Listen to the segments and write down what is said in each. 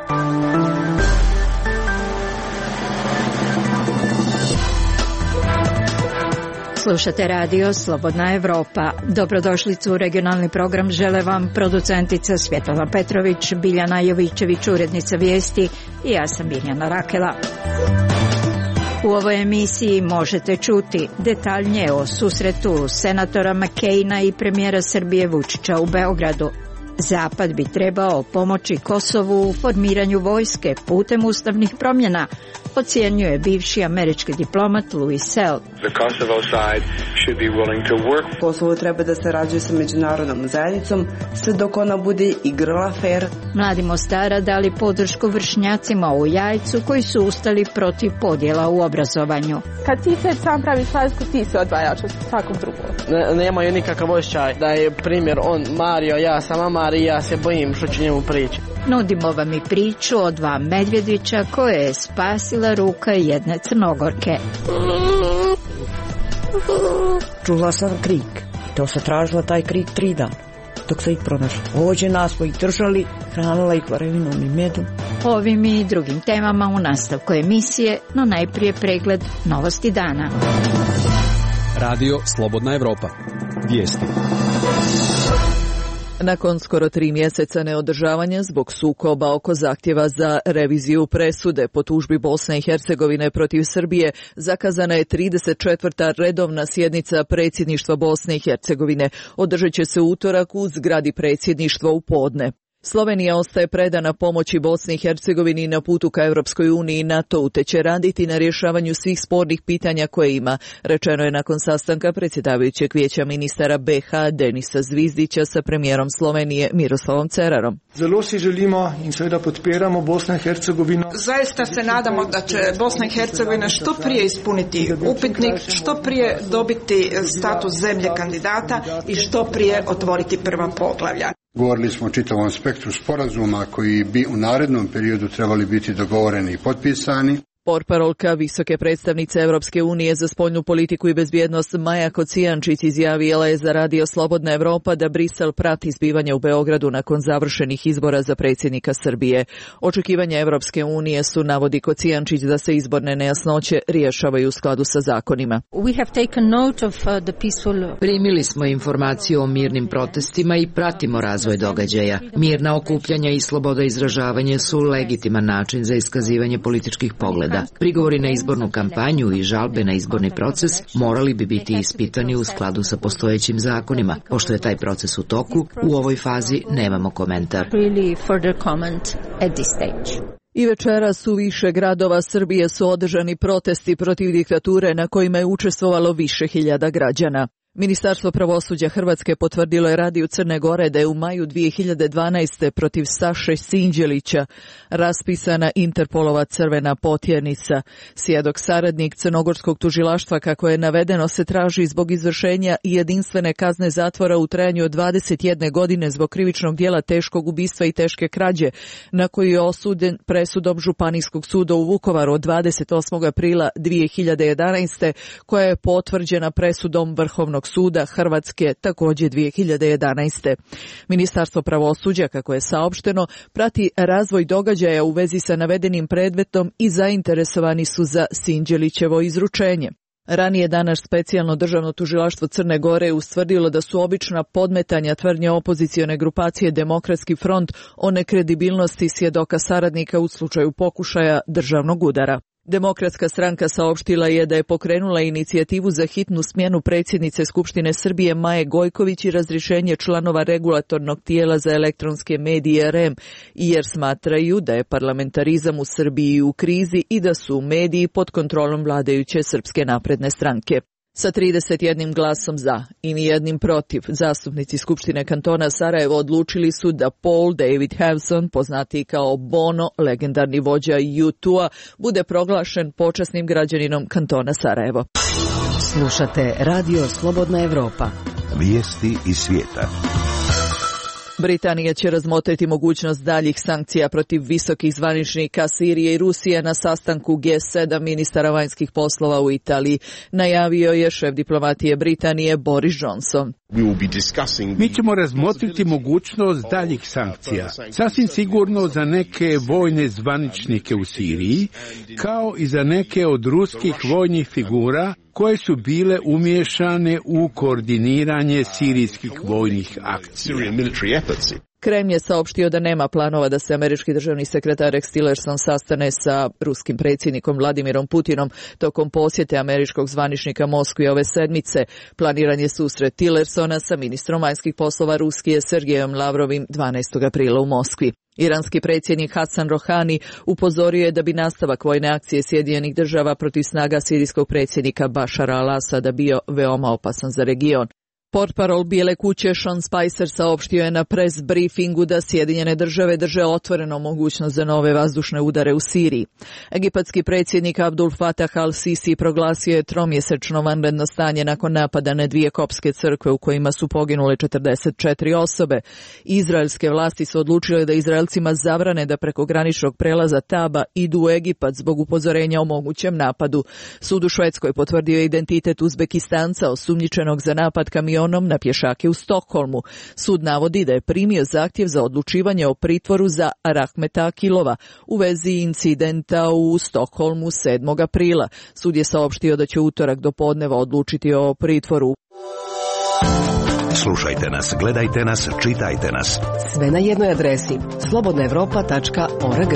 Slušate radio Slobodna Evropa. Dobrodošlicu u regionalni program žele vam producentica Svjetlana Petrović, Biljana Jovićević, urednica vijesti i ja sam Mirjana Rakela. U ovoj emisiji možete čuti detaljnije o susretu senatora McCaina i premijera Srbije Vučića u Beogradu. Zapad bi trebao pomoći Kosovu u formiranju vojske putem ustavnih promjena, ocjenjuje bivši američki diplomat Louis Sell. Kosovo treba da sarađuje sa međunarodnom zajednicom sve dok ona bude igrala fair. Mladi Mostara dali podršku vršnjacima u Jajcu koji su ustali protiv podjela u obrazovanju. Kad ti se sam praviš razliku, ti se odvajaš od svakog drugog. Nemaju nikakav osjećaj da je primjer on Mario, ja sam Mari, ja se bojim što će njemu prići. Nudimo vam i priču o dva medvjedića koje je spasila ruka jedne Crnogorke. Čula sam krik. To se tražila taj krik 3 dana. Dok se ih pronašla. Ođe nas smo ih držali, hranila ih varevinom i medom. Ovim i drugim temama u nastavku emisije, no najprije pregled novosti dana. Radio Slobodna Evropa. Vijesti. Nakon skoro 3 mjeseca neodržavanja zbog sukoba oko zahtjeva za reviziju presude po tužbi Bosne i Hercegovine protiv Srbije, zakazana je 34. redovna sjednica predsjedništva Bosne i Hercegovine. Održat će se utorak u zgradi predsjedništva u podne. Slovenija ostaje predana pomoći Bosni i Hercegovini na putu ka Europskoj uniji i NATO-u, te će raditi na rješavanju svih spornih pitanja koje ima, rečeno je nakon sastanka predsjedavajućeg vijeća ministara BiH Denisa Zvizdića sa premijerom Slovenije Miroslavom Cerarom. Zelo si želimo in seveda podpiramo Bosno i Hercegovino. Zaista se nadamo da će Bosna i Hercegovina što prije ispuniti upitnik, što prije dobiti status zemlje kandidata i što prije otvoriti prva poglavlja. Govorili smo o čitavom spektru sporazuma koji bi u narednom periodu trebali biti dogovoreni i potpisani. Portparolka visoke predstavnice Europske unije za spoljnu politiku i bezbjednost Maja Kocijančić izjavila je za radio Slobodna Evropa da Brisel prati zbivanja u Beogradu nakon završenih izbora za predsjednika Srbije. Očekivanja Europske unije su, navodi Kocijančić, da se izborne nejasnoće rješavaju u skladu sa zakonima. Primili smo informaciju o mirnim protestima i pratimo razvoj događaja. Mirna okupljanja i sloboda izražavanja su legitiman način za iskazivanje političkih pogleda. Prigovori na izbornu kampanju i žalbe na izborni proces morali bi biti ispitani u skladu sa postojećim zakonima. Pošto je taj proces u toku, u ovoj fazi nemamo komentar. I večeras u više gradova Srbije su održani protesti protiv diktature na kojima je učestvovalo više hiljada građana. Ministarstvo pravosuđa Hrvatske potvrdilo je radiju Crne Gore da je u maju 2012. protiv Saše Sinđelića raspisana Interpolova crvena potjernica. Svjedok saradnik crnogorskog tužilaštva, kako je navedeno, se traži zbog izvršenja jedinstvene kazne zatvora u trajanju od 21 godine zbog krivičnog dijela teškog ubistva i teške krađe, na koji je osuden presudom Županijskog suda u Vukovaru od 28. aprila 2011. koja je potvrđena presudom Vrhovnog suda Hrvatske također 2011. Ministarstvo pravosuđa, kako je saopšteno, prati razvoj događaja u vezi sa navedenim predmetom i zainteresovani su za Sinđelićevo izručenje. Ranije danas specijalno državno tužilaštvo Crne Gore je ustvrdilo da su obična podmetanja tvrdnje opozicione grupacije Demokratski front o nekredibilnosti svjedoka saradnika u slučaju pokušaja državnog udara. Demokratska stranka saopštila je da je pokrenula inicijativu za hitnu smjenu predsjednice Skupštine Srbije Maje Gojković i razrješenje članova regulatornog tijela za elektronske medije REM, jer smatraju da je parlamentarizam u Srbiji u krizi i da su mediji pod kontrolom vladajuće Srpske napredne stranke. Sa 31 glasom za i nijednim protiv, zastupnici Skupštine kantona Sarajevo odlučili su da Paul David Hewson, poznatiji kao Bono, legendarni vođa U2-a, bude proglašen počasnim građaninom kantona Sarajevo. Slušate Radio Slobodna Evropa. Vijesti iz svijeta. Britanija će razmotriti mogućnost daljih sankcija protiv visokih zvaničnika Sirije i Rusije na sastanku G7 ministara vanjskih poslova u Italiji, najavio je šef diplomatije Britanije Boris Johnson. Mi ćemo razmotriti mogućnost daljih sankcija, sasvim sigurno za neke vojne zvaničnike u Siriji, kao i za neke od ruskih vojnih figura koje su bile umiješane u koordiniranje sirijskih vojnih akcija. Kremlj je saopštio da nema planova da se američki državni sekretar Rex Tillerson sastane sa ruskim predsjednikom Vladimirom Putinom tokom posjete američkog zvaničnika Moskvi ove sedmice. Planiran je susret Tillersona sa ministrom vanjskih poslova Rusije Sergejom Lavrovim 12. aprila u Moskvi. Iranski predsjednik Hasan Rohani upozorio je da bi nastavak vojne akcije Sjedinjenih država protiv snaga sirijskog predsjednika Bašara al-Asada bio veoma opasan za region. Portparol Bijele kuće Sean Spicer saopštio je na press briefingu da Sjedinjene države drže otvoreno mogućnost za nove vazdušne udare u Siriji. Egipatski predsjednik Abdul Fatah al-Sisi proglasio je tromjesečno vanredno stanje nakon napada na 2 koptske crkve u kojima su poginule 44 osobe. Izraelske vlasti su odlučile da Izraelcima zabrane da preko graničnog prelaza Taba idu u Egipat zbog upozorenja o mogućem napadu. Sud u Švedskoj potvrdio je identitet Uzbekistanca osumnjičenog za napad kamionom na pješake u Stokholmu. Sud navodi da je primio zahtjev za odlučivanje o pritvoru za Rahmeta Akilova u vezi incidenta u Stokholmu 7. aprila. Sud je saopštio da će utorak do podneva odlučiti o pritvoru. Slušajte nas, gledajte nas, čitajte nas. Sve na jednoj adresi slobodnaevropa.org.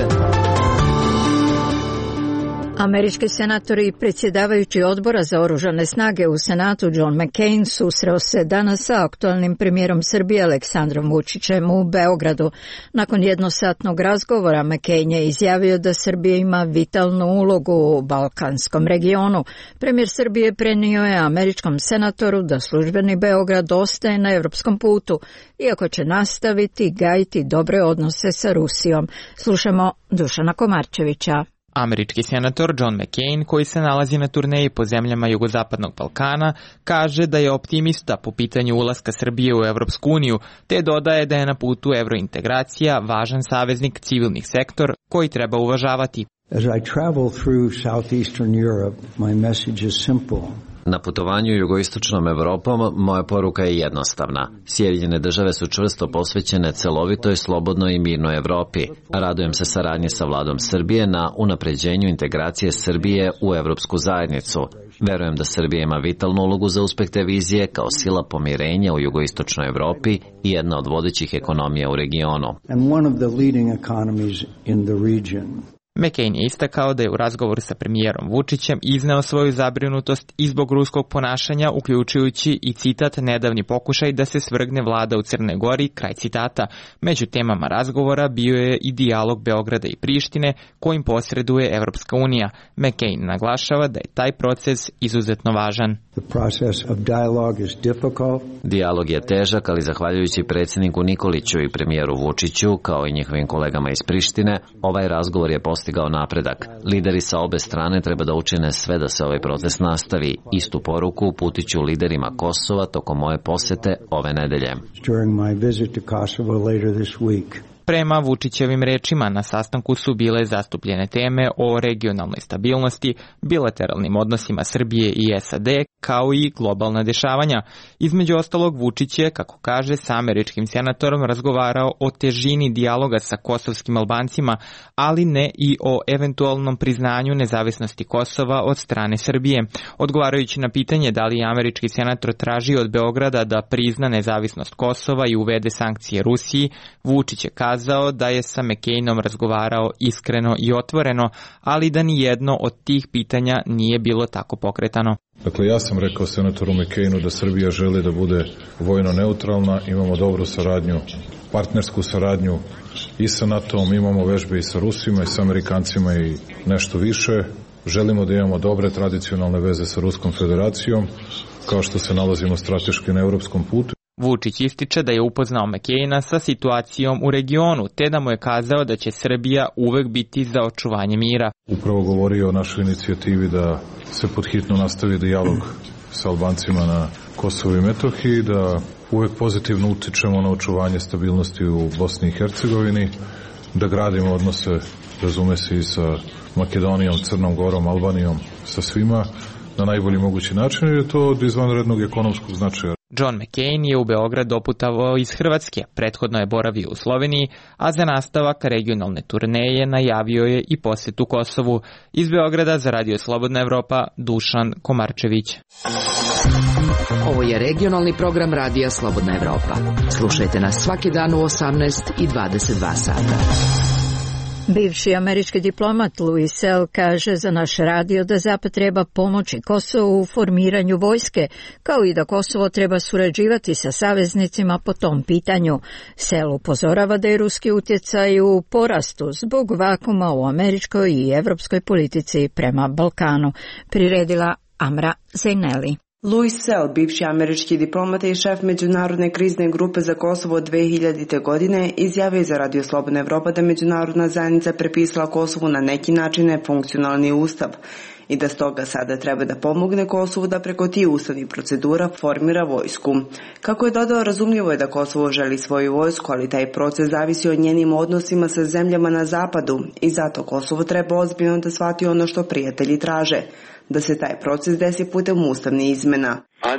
Američki senator i predsjedavajući odbora za oružane snage u Senatu John McCain susreo se danas sa aktualnim premijerom Srbije Aleksandrom Vučićem u Beogradu. Nakon jednosatnog razgovora McCain je izjavio da Srbija ima vitalnu ulogu u balkanskom regionu. Premijer Srbije prenio je američkom senatoru da službeni Beograd ostaje na evropskom putu, iako će nastaviti gajiti dobre odnose sa Rusijom. Slušamo Dušana Komarčevića. Američki senator John McCain, koji se nalazi na turneji po zemljama jugozapadnog Balkana, kaže da je optimista po pitanju ulaska Srbije u Evropsku uniju, te dodaje da je na putu evrointegracija važan saveznik civilnih sektor koji treba uvažavati. As I travel through southeastern Europe, my message is simple. Na putovanju jugoistočnom Evropom moja poruka je jednostavna. Sjedinjene države su čvrsto posvećene celovitoj, slobodnoj i mirnoj Evropi. Radujem se saradnji sa vladom Srbije na unapređenju integracije Srbije u Evropsku zajednicu. Verujem da Srbija ima vitalnu ulogu za uspeh te vizije kao sila pomirenja u jugoistočnoj Evropi i jedna od vodećih ekonomija u regionu. And one of the leading economies in the region. McCain je istakao da je u razgovoru sa premijerom Vučićem izneo svoju zabrinutost i zbog ruskog ponašanja, uključujući i citat nedavni pokušaj da se svrgne vlada u Crnoj Gori, kraj citata. Među temama razgovora bio je i dijalog Beograda i Prištine kojim posreduje Evropska unija. McCain naglašava da je taj proces izuzetno važan. Dijalog je težak, ali zahvaljujući predsjedniku Nikoliću i premijeru Vučiću, kao i njihovim kolegama iz Prištine, ovaj razgovor je postigao napredak. Lideri sa obe strane treba da učine sve da se ovaj proces nastavi. Istu poruku uputit ću liderima Kosova tokom moje posete ove nedelje. Prema Vučićevim rečima, na sastanku su bile zastupljene teme o regionalnoj stabilnosti, bilateralnim odnosima Srbije i SAD, kao i globalna dešavanja. Između ostalog, Vučić je, kako kaže, sa američkim senatorom razgovarao o težini dijaloga sa kosovskim Albancima, ali ne i o eventualnom priznanju nezavisnosti Kosova od strane Srbije. Odgovarajući na pitanje da li je američki senator tražio od Beograda da prizna nezavisnost Kosova i uvede sankcije Rusiji, Vučić je kazao da je sa McCainom razgovarao iskreno i otvoreno, ali da ni jedno od tih pitanja nije bilo tako pokretano. Dakle, ja sam rekao senatoru McCainu da Srbija želi da bude vojno neutralna, imamo dobru saradnju, partnersku saradnju i sa NATO-om, imamo vežbe i sa Rusima i sa Amerikancima i nešto više. Želimo da imamo dobre tradicionalne veze sa Ruskom federacijom, kao što se nalazimo strateški na evropskom putu. Vučić ističe da je upoznao McCaina sa situacijom u regionu, te da mu je kazao da će Srbija uvek biti za očuvanje mira. Upravo govorio o našoj inicijativi da se podhitno nastavi dijalog sa Albancima na Kosovu i Metohiji, da uvek pozitivno utičemo na očuvanje stabilnosti u Bosni i Hercegovini, da gradimo odnose, razume se, i sa Makedonijom, Crnom Gorom, Albanijom, sa svima na najbolji mogući način, jer je to od izvanrednog ekonomskog značaja. John McCain je u Beograd doputovao iz Hrvatske, prethodno je boravio u Sloveniji, a za nastavak regionalne turneje najavio je i posetu Kosovu. Iz Beograda za Radio Slobodna Evropa, Dušan Komarčević. Ovo je regionalni program Radija Slobodna Evropa. Slušajte nas svaki dan u 18 i 22 sata. Bivši američki diplomat Louis Sell kaže za naš radio da Zapad treba pomoći Kosovu u formiranju vojske, kao i da Kosovo treba surađivati sa saveznicima po tom pitanju. Sell upozorava da je ruski utjecaj u porastu zbog vakuma u američkoj i evropskoj politici prema Balkanu. Priredila Amra Zejneli. Louis Sell, bivši američki diplomata i šef Međunarodne krizne grupe za Kosovo 2000. godine, izjavio za Radio Slobodna Evropa da međunarodna zajednica prepisala Kosovu na neki način nefunkcionalni ustav i da stoga sada treba da pomogne Kosovu da preko tih ustavnih procedura formira vojsku. Kako je dodao, razumljivo je da Kosovo želi svoju vojsku, ali taj proces zavisi od njenim odnosima sa zemljama na zapadu i zato Kosovo treba ozbiljno da shvati ono što prijatelji traže, da se taj proces desi putem ustavnih izmena.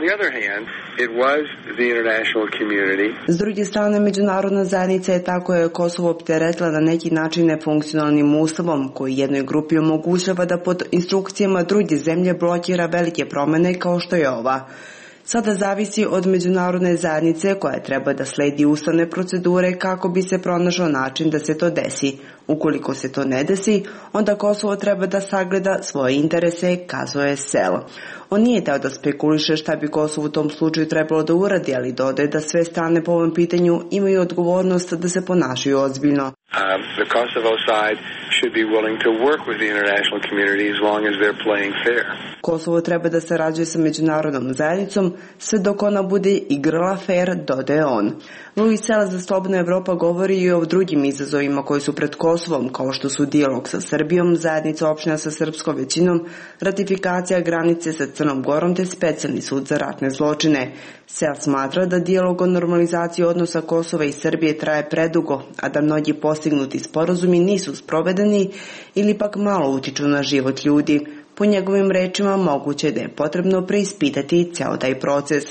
S druge strane, međunarodna zajednica je tako je Kosovo opteretila na neki način nefunkcionalnim ustavom, koji jednoj grupi omogućava da pod instrukcijama druge zemlje blokira velike promene kao što je ova. Sada zavisi od međunarodne zajednice koja treba da sledi ustavne procedure kako bi se pronašao način da se to desi. Ukoliko se to ne desi, onda Kosovo treba da sagleda svoje interese, kazuje Sell. On nije teo da spekuliše šta bi Kosovo u tom slučaju trebalo da uradi, ali dodaje da sve strane po ovom pitanju imaju odgovornost da se ponašaju ozbiljno. The Kosovo side should be willing to work with the international community as long as they're playing fair. Kosovo treba da sarađuje sa međunarodnom zajednicom sve dok ona bude igrala fair, dodaje on. Louis Sell za Slobodna Evropa govori i o drugim izazovima koji su pred Kosovom, kao što su dijalog sa Srbijom, zajednica opština sa srpskom većinom, ratifikacija granice sa Crnom Gorom te specijalni sud za ratne zločine. Sell smatra da dijalog o normalizaciji odnosa Kosova i Srbije traje predugo, a da mnogi postignuti sporazumi nisu sprovedeni ili pak malo utiču na život ljudi. Po njegovim rečima, moguće je da je potrebno preispitati ceo taj proces.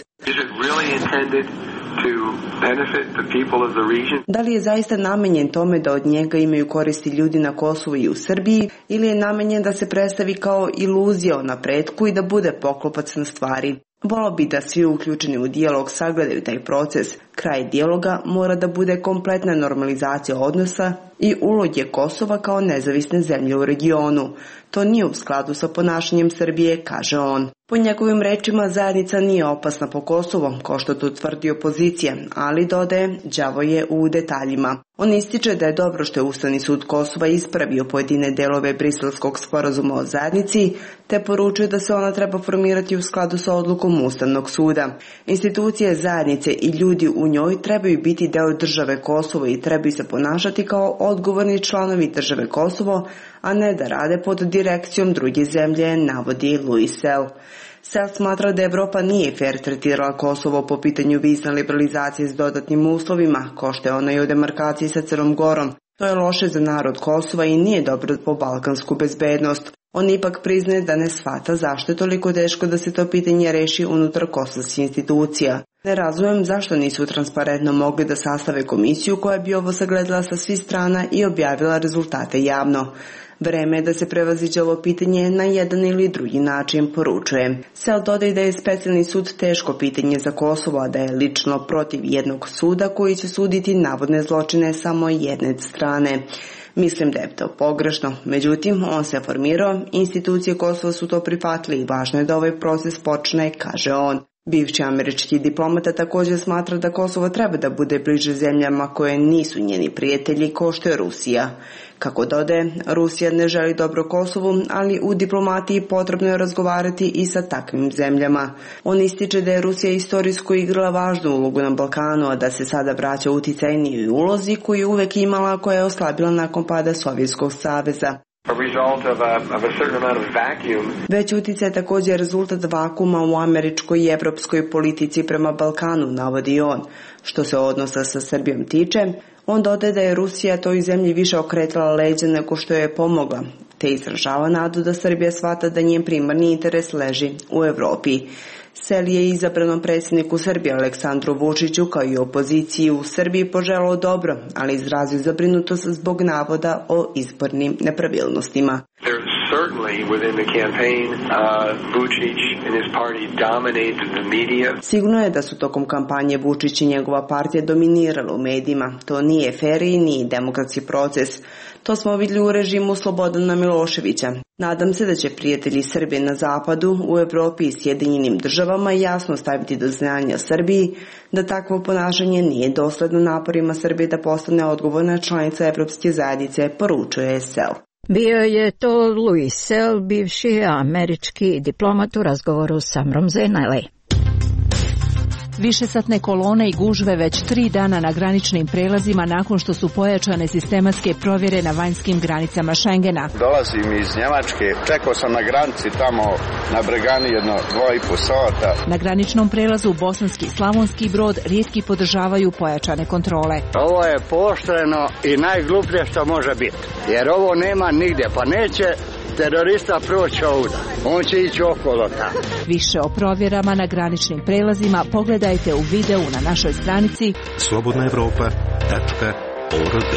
Da li je zaista namenjen tome da od njega imaju koristi ljudi na Kosovu i u Srbiji, ili je namenjen da se predstavi kao iluzija o napretku i da bude poklopac na stvari? Volao bi da svi uključeni u dijalog sagledaju taj proces. Kraj dijaloga mora da bude kompletna normalizacija odnosa i uloge Kosova kao nezavisne zemlje u regionu. To nije u skladu sa ponašanjem Srbije, kaže on. Po njegovim rečima, zajednica nije opasna po Kosovo, kao što to tvrdi opozicija, ali dodaje, đavo je u detaljima. On ističe da je dobro što je Ustavni sud Kosova ispravio pojedine delove Briselskog sporazuma o zajednici, te poručuje da se ona treba formirati u skladu sa odlukom Ustavnog suda. Institucije zajednice i ljudi u njoj trebaju biti deo države Kosovo i trebaju se ponašati kao odgovorni članovi države Kosovo, a ne da rade pod direkcijom druge zemlje, navodi Louis Sell. Sell smatra da Evropa nije fair tretirala Kosovo po pitanju vizne liberalizacije s dodatnim uslovima, kao što je ona i o demarkaciji sa Crnom Gorom. To je loše za narod Kosova i nije dobro po balkansku bezbednost. On ipak priznaje da ne shvata zašto je toliko teško da se to pitanje reši unutar kosovskih institucija. Ne razumem zašto nisu transparentno mogli da sastave komisiju koja bi ovo sagledala sa svih strana i objavila rezultate javno. Vreme je da se prevaziđe ovo pitanje na jedan ili drugi način, poručuje. Sell dodaje da je specijalni sud teško pitanje za Kosovo, a da je lično protiv jednog suda koji će suditi navodne zločine samo jedne strane. Mislim da je to pogrešno. Međutim, on se formirao, institucije Kosova su to prihvatili i važno je da ovaj proces počne, kaže on. Bivši američki diplomata također smatra da Kosovo treba da bude bliže zemljama koje nisu njeni prijatelji, kao što je Rusija. Kako dodaje, Rusija ne želi dobro Kosovu, ali u diplomatiji potrebno je razgovarati i sa takvim zemljama. On ističe da je Rusija istorijsko igrala važnu ulogu na Balkanu, a da se sada vraća uticajnijoj ulozi koju je uvek imala, koja je oslabila nakon pada Sovjetskog saveza. Veći utjecaj je također rezultat vakuma u američkoj i evropskoj politici prema Balkanu, navodi on. Što se odnosa sa Srbijom tiče, on dodaje da je Rusija toj zemlji više okretala leđa nego što je pomogla, te izražava nadu da Srbija shvata da njen primarni interes leži u Evropi. Seli je izabranom predsjedniku Srbije Aleksandru Vučiću kao i opoziciji u Srbiji poželao dobro, ali izrazio zabrinutost zbog navoda o izbornim nepravilnostima. Sigurno je da su tokom kampanje Vučić i njegova partija dominirali u medijima. To nije fer i nije demokratski proces. To smo vidjeli u režimu Slobodana Miloševića. Nadam se da će prijatelji Srbije na zapadu, u Evropi i Sjedinjenim državama jasno staviti do znanja Srbiji da takvo ponašanje nije dosledno naporima Srbije da postane odgovorna članica Evropske zajednice, poručuje Sel. Bio je to Louis Sel, bivši američki diplomat u razgovoru sa Amrom Zenale. Višesatne kolone i gužve već 3 dana na graničnim prelazima nakon što su pojačane sistematske provjere na vanjskim granicama Schengena. Dolazim iz Njemačke, čekao sam na granici tamo na Bregani jedno 2,5 sata. Na graničnom prelazu Bosanski i Slavonski Brod rijetki podržavaju pojačane kontrole. Ovo je pooštreno i najgluplje što može biti, jer ovo nema nigdje, pa neće terorista proći ovdje. On će ići okolo tamo. Više o provjerama na graničnim prelazima pogledajte u videu na našoj stranici slobodnaevropa.org.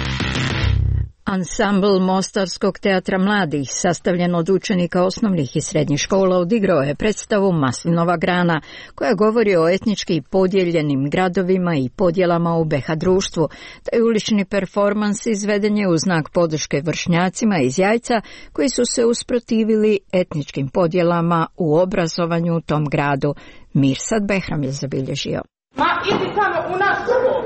Ansambl Mostarskog teatra mladih, sastavljen od učenika osnovnih i srednjih škola, odigrao je predstavu Maslinova grana, koja govori o etnički podijeljenim gradovima i podjelama u BiH društvu. Taj ulični performans izveden je u znak podrške vršnjacima iz Jajca, koji su se usprotivili etničkim podjelama u obrazovanju u tom gradu. Mirsad Behram je zabilježio. Ma idi tamo u naš školu.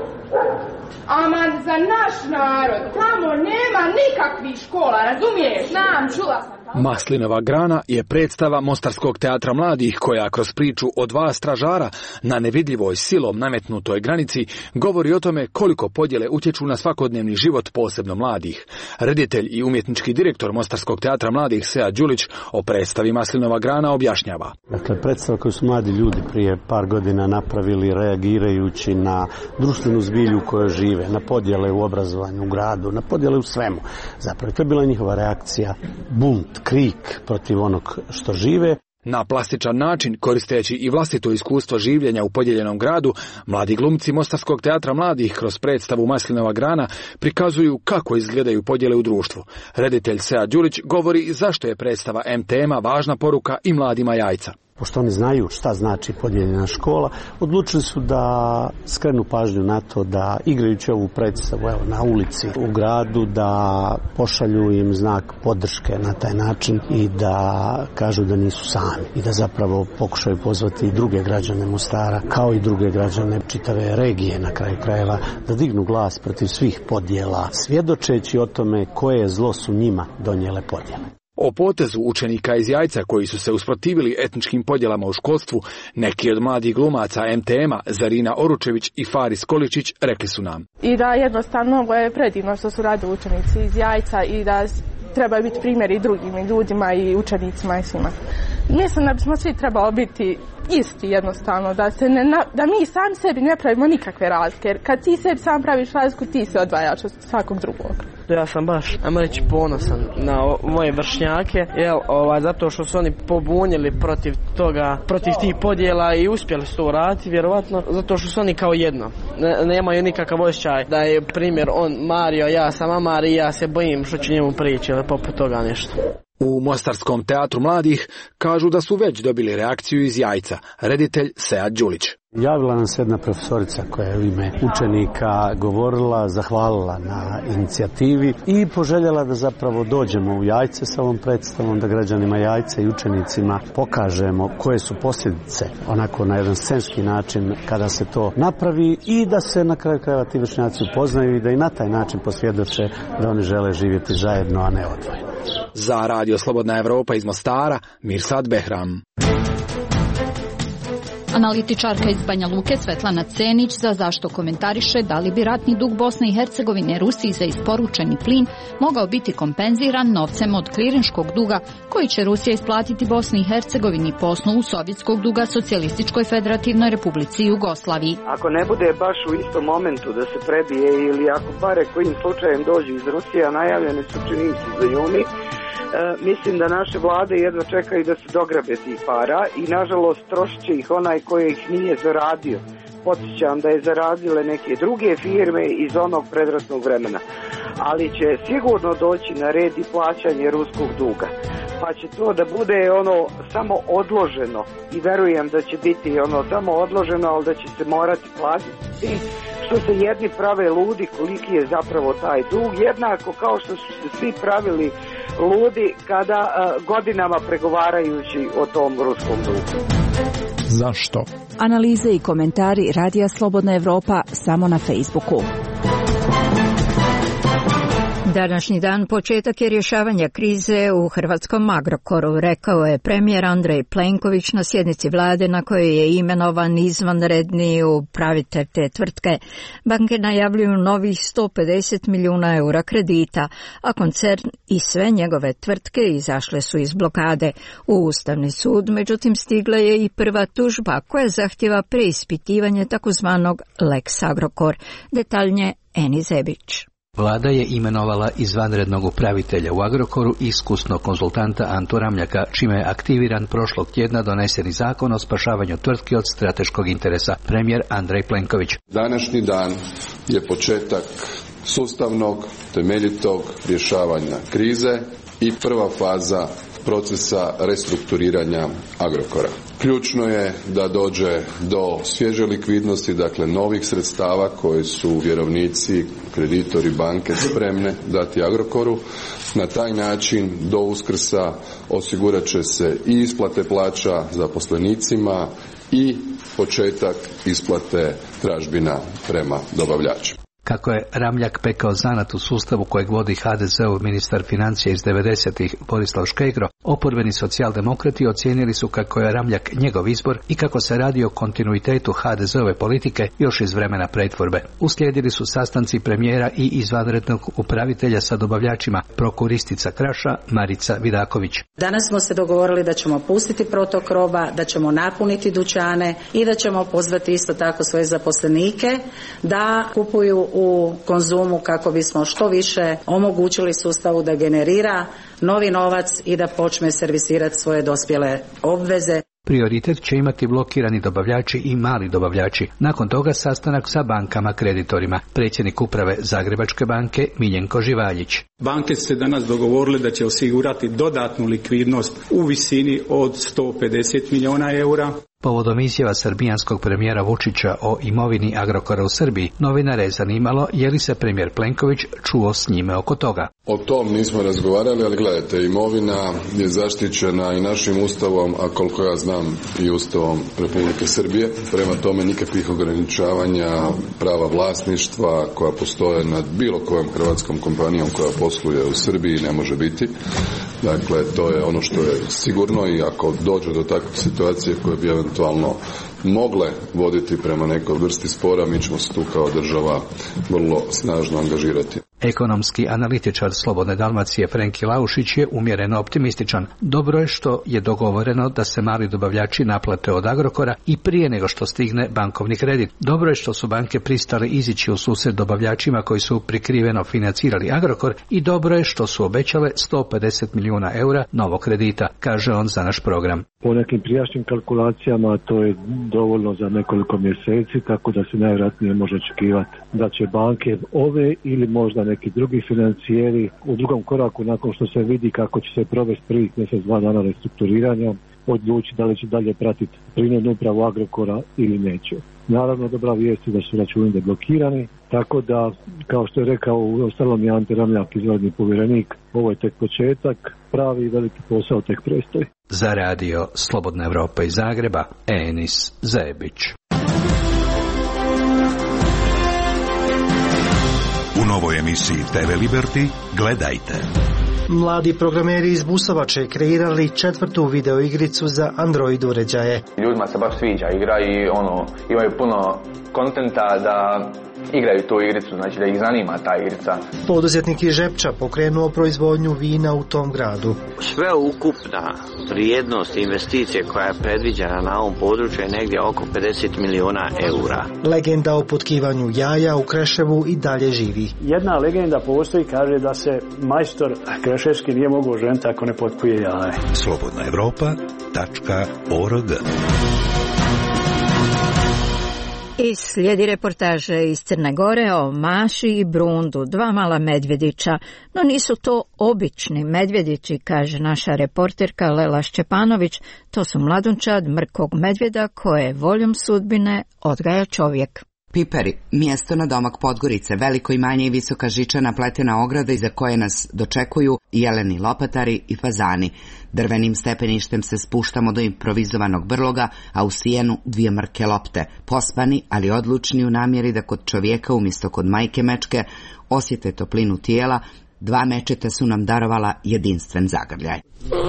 Aman za naš narod, tamo nema nikakvih škola, razumiješ? Znam, čula sam. Maslinova grana je predstava Mostarskog teatra mladih koja kroz priču o 2 stražara na nevidljivoj silom nametnutoj granici govori o tome koliko podjele utječu na svakodnevni život posebno mladih. Reditelj i umjetnički direktor Mostarskog teatra mladih Sead Đulić o predstavi Maslinova grana objašnjava. Dakle, predstava koju su mladi ljudi prije par godina napravili reagirajući na društvenu zbilju u kojoj žive, na podjele u obrazovanju, u gradu, na podjele u svemu. Zapravo, to je bila njihova reakcija, bunt, krik protiv onog što žive. Na plastičan način, koristeći i vlastito iskustvo življenja u podijeljenom gradu, mladi glumci Mostarskog teatra mladih kroz predstavu Maslinova grana prikazuju kako izgledaju podjele u društvu. Reditelj Sead Đulić govori zašto je predstava tema važna poruka i mladima Jajca. Pošto oni znaju šta znači podijeljena škola, odlučili su da skrenu pažnju na to da igrajući ovu predstavu na ulici u gradu, da pošalju im znak podrške na taj način i da kažu da nisu sami i da zapravo pokušaju pozvati i druge građane Mostara kao i druge građane čitave regije na kraju krajeva da dignu glas protiv svih podjela, svjedočeći o tome koje zlo su njima donijele podjele. O potezu učenika iz Jajca koji su se usprotivili etničkim podjelama u školstvu, neki od mladih glumaca MTM-a, Zarina Oručević i Faris Količić, rekli su nam. I da jednostavno je predivno što su radili učenici iz Jajca i da treba biti primjer i drugim ljudima i učenicima i svima. Mislim da bismo svi trebali biti isti jednostavno, da mi sami sebi ne pravimo nikakve razlike, jer kad ti sebi sam praviš razliku, ti se odvajaš od svakog drugog. Ja sam baš, ajmo reći, ponosan na moje vršnjake, zato što su oni pobunili protiv toga, protiv tih podjela i uspjeli su to uraditi, vjerovatno, zato što su oni kao jedno. Nemaju nikakav osjećaj da je primjer on Mario, ja sam Amar i ja se bojim što će njemu prići, ili poput toga nešto. U Mostarskom teatru mladih kažu da su već dobili reakciju iz Jajca, reditelj Sead Đulić. Javila nam se jedna profesorica koja je u ime učenika govorila, zahvalila na inicijativi i poželjela da zapravo dođemo u Jajce sa ovom predstavom, da građanima Jajca i učenicima pokažemo koje su posljedice onako na jedan scenski način kada se to napravi i da se na kraju krajeva ti vršnjaci upoznaju i da i na taj način posvjedoče da oni žele živjeti zajedno, a ne odvojeno. Za Radio Slobodna Evropa iz Mostara, Mirsad Behram. Analitičarka iz Banja Luke Svetlana Cenić za Zašto komentariše da li bi ratni dug Bosne i Hercegovine Rusiji za isporučeni plin mogao biti kompenziran novcem od klirinškog duga koji će Rusija isplatiti Bosni i Hercegovini po osnovu sovjetskog duga Socijalističkoj Federativnoj Republici Jugoslaviji. Ako ne bude baš u istom momentu da se prebije ili ako pare kojim slučajem dođu iz Rusije, a najavljene su čini se za juni, mislim da naše vlade jedva čekaju da se dograbe tih para i nažalost trošit će ih onaj koji ih nije zaradio. Podsjećam da je zaradile neke druge firme iz onog predratnog vremena. Ali će sigurno doći na red i plaćanje ruskog duga. Pa će to da bude samo odloženo i verujem da će biti samo odloženo, ali da će se morati platiti. Što se jedni prave ludi koliki je zapravo taj dug, jednako kao što su se svi pravili ludi kada godinama pregovarajući o tom ruskom dugu. Zašto? Analize i komentari Radija Slobodna Evropa samo na Facebooku. Današnji dan početak je rješavanja krize u hrvatskom Agrokoru, rekao je premijer Andrej Plenković na sjednici vlade na kojoj je imenovan izvanredni upravitelj te tvrtke. Banke najavljuju novih 150 milijuna eura kredita, a koncern i sve njegove tvrtke izašle su iz blokade. U Ustavni sud, međutim, stigla je i prva tužba koja zahtjeva preispitivanje takozvanog Lex Agrokor. Detaljnije Eni Zebić. Vlada je imenovala izvanrednog upravitelja u Agrokoru, iskusnog konzultanta Antu Ramljaka, čime je aktiviran prošlog tjedna doneseni zakon o spašavanju tvrtki od strateškog interesa. Premijer Andrej Plenković. Današnji dan je početak sustavnog, temeljitog rješavanja krize i prva faza procesa restrukturiranja Agrokora. Ključno je da dođe do svježe likvidnosti, dakle novih sredstava koje su vjerovnici, kreditori, banke spremne dati Agrokoru. Na taj način do Uskrsa osigurat će se i isplate plaća zaposlenicima i početak isplate tražbina prema dobavljačima. Kako je Ramljak pekao zanat u sustavu kojeg vodi HDZ-ov ministar financija iz 90-ih Borislav Škegro, oporbeni socijaldemokrati ocijenili su kako je Ramljak njegov izbor i kako se radi o kontinuitetu HDZ-ove politike još iz vremena pretvorbe. Uslijedili su sastanci premijera i izvanrednog upravitelja sa dobavljačima prokuristica Kraša, Marica Vidaković. Danas smo se dogovorili da ćemo pustiti protok roba, da ćemo napuniti dućane i da ćemo pozvati isto tako svoje zaposlenike da kupuju u Konzumu kako bismo što više omogućili sustavu da generira novi novac i da počne servisirati svoje dospjele obveze. Prioritet će imati blokirani dobavljači i mali dobavljači. Nakon toga sastanak sa bankama kreditorima. Predsjednik uprave Zagrebačke banke Miljenko Živaljić. Banke su se danas dogovorile da će osigurati dodatnu likvidnost u visini od 150 milijuna eura. Povodom izjava srbijanskog premijera Vučića o imovini Agrokora u Srbiji, novinare je zanimalo je li se premijer Plenković čuo s njime oko toga. O tom nismo razgovarali, ali gledajte, imovina je zaštićena i našim ustavom, a koliko ja znam i ustavom Republike Srbije. Prema tome nikakvih ograničavanja prava vlasništva koja postoje nad bilo kojom hrvatskom kompanijom koja posluje u Srbiji ne može biti. Dakle, to je ono što je sigurno i ako dođe do takve situacije koje bi eventualno mogle voditi prema nekoj vrsti spora, mi ćemo se tu kao država vrlo snažno angažirati. Ekonomski analitičar Slobodne Dalmacije Frenki Laušić je umjereno optimističan. Dobro je što je dogovoreno da se mali dobavljači naplate od Agrokora i prije nego što stigne bankovni kredit. Dobro je što su banke pristale izići u susret dobavljačima koji su prikriveno financirali Agrokor i dobro je što su obećale 150 milijuna eura novog kredita, kaže on za naš program. Po nekim prijašnjim kalkulacijama to je dovoljno za nekoliko mjeseci, tako da se najvjerojatnije može očekivati da će banke ove ili možda neki drugi financijeri u drugom koraku nakon što se vidi kako će se provesti prvih mjesec 2 dana restrukturiranja odluči da li će dalje pratiti prinudnu upravu Agrokora ili neće. Naravno, dobra vijest je da su računi deblokirani, tako da, kao što je rekao u ostalom je Ante Ramljak, izvanredni povjerenik, ovo je tek početak, pravi i veliki posao tek predstoji. Za radio Slobodna Evropa iz Zagreba, Enis Zebić. U novoj emisiji TV Liberty gledajte. Mladi programeri iz Busovače kreirali 4. videoigricu za Android uređaje. Ljudima se baš sviđa igra i imaju puno kontenta da igraju tu igricu, znači da ih zanima ta igrica. Poduzetnik iz Žepča pokrenuo proizvodnju vina u tom gradu. Sve ukupna vrijednost investicije koja je predviđena na ovom području je negdje oko 50 miliona eura. Legenda o potkivanju jaja u Kreševu i dalje živi. Jedna legenda postoji, kaže da se majstor kreševski nije mogao ženiti ako ne potkuje jaje. slobodnaevropa.org. I slijedi reportaže iz Crne Gore o Maši i Brundu, 2 mala medvjedića, no nisu to obični medvjedići, kaže naša reporterka Lela Šćepanović, to su mladunčad mrkog medvjeda koje voljom sudbine odgaja čovjek. Piperi, mjesto na domak Podgorice, veliko imanje i visoka žičana pletena ograda iza koje nas dočekuju jeleni lopatari i fazani. Drvenim stepeništem se spuštamo do improvizovanog brloga, a u sijenu 2 mrke lopte, pospani ali odlučni u namjeri da kod čovjeka umjesto kod majke mečke osjete toplinu tijela. 2 mečeta su nam darovala jedinstven zagrljaj.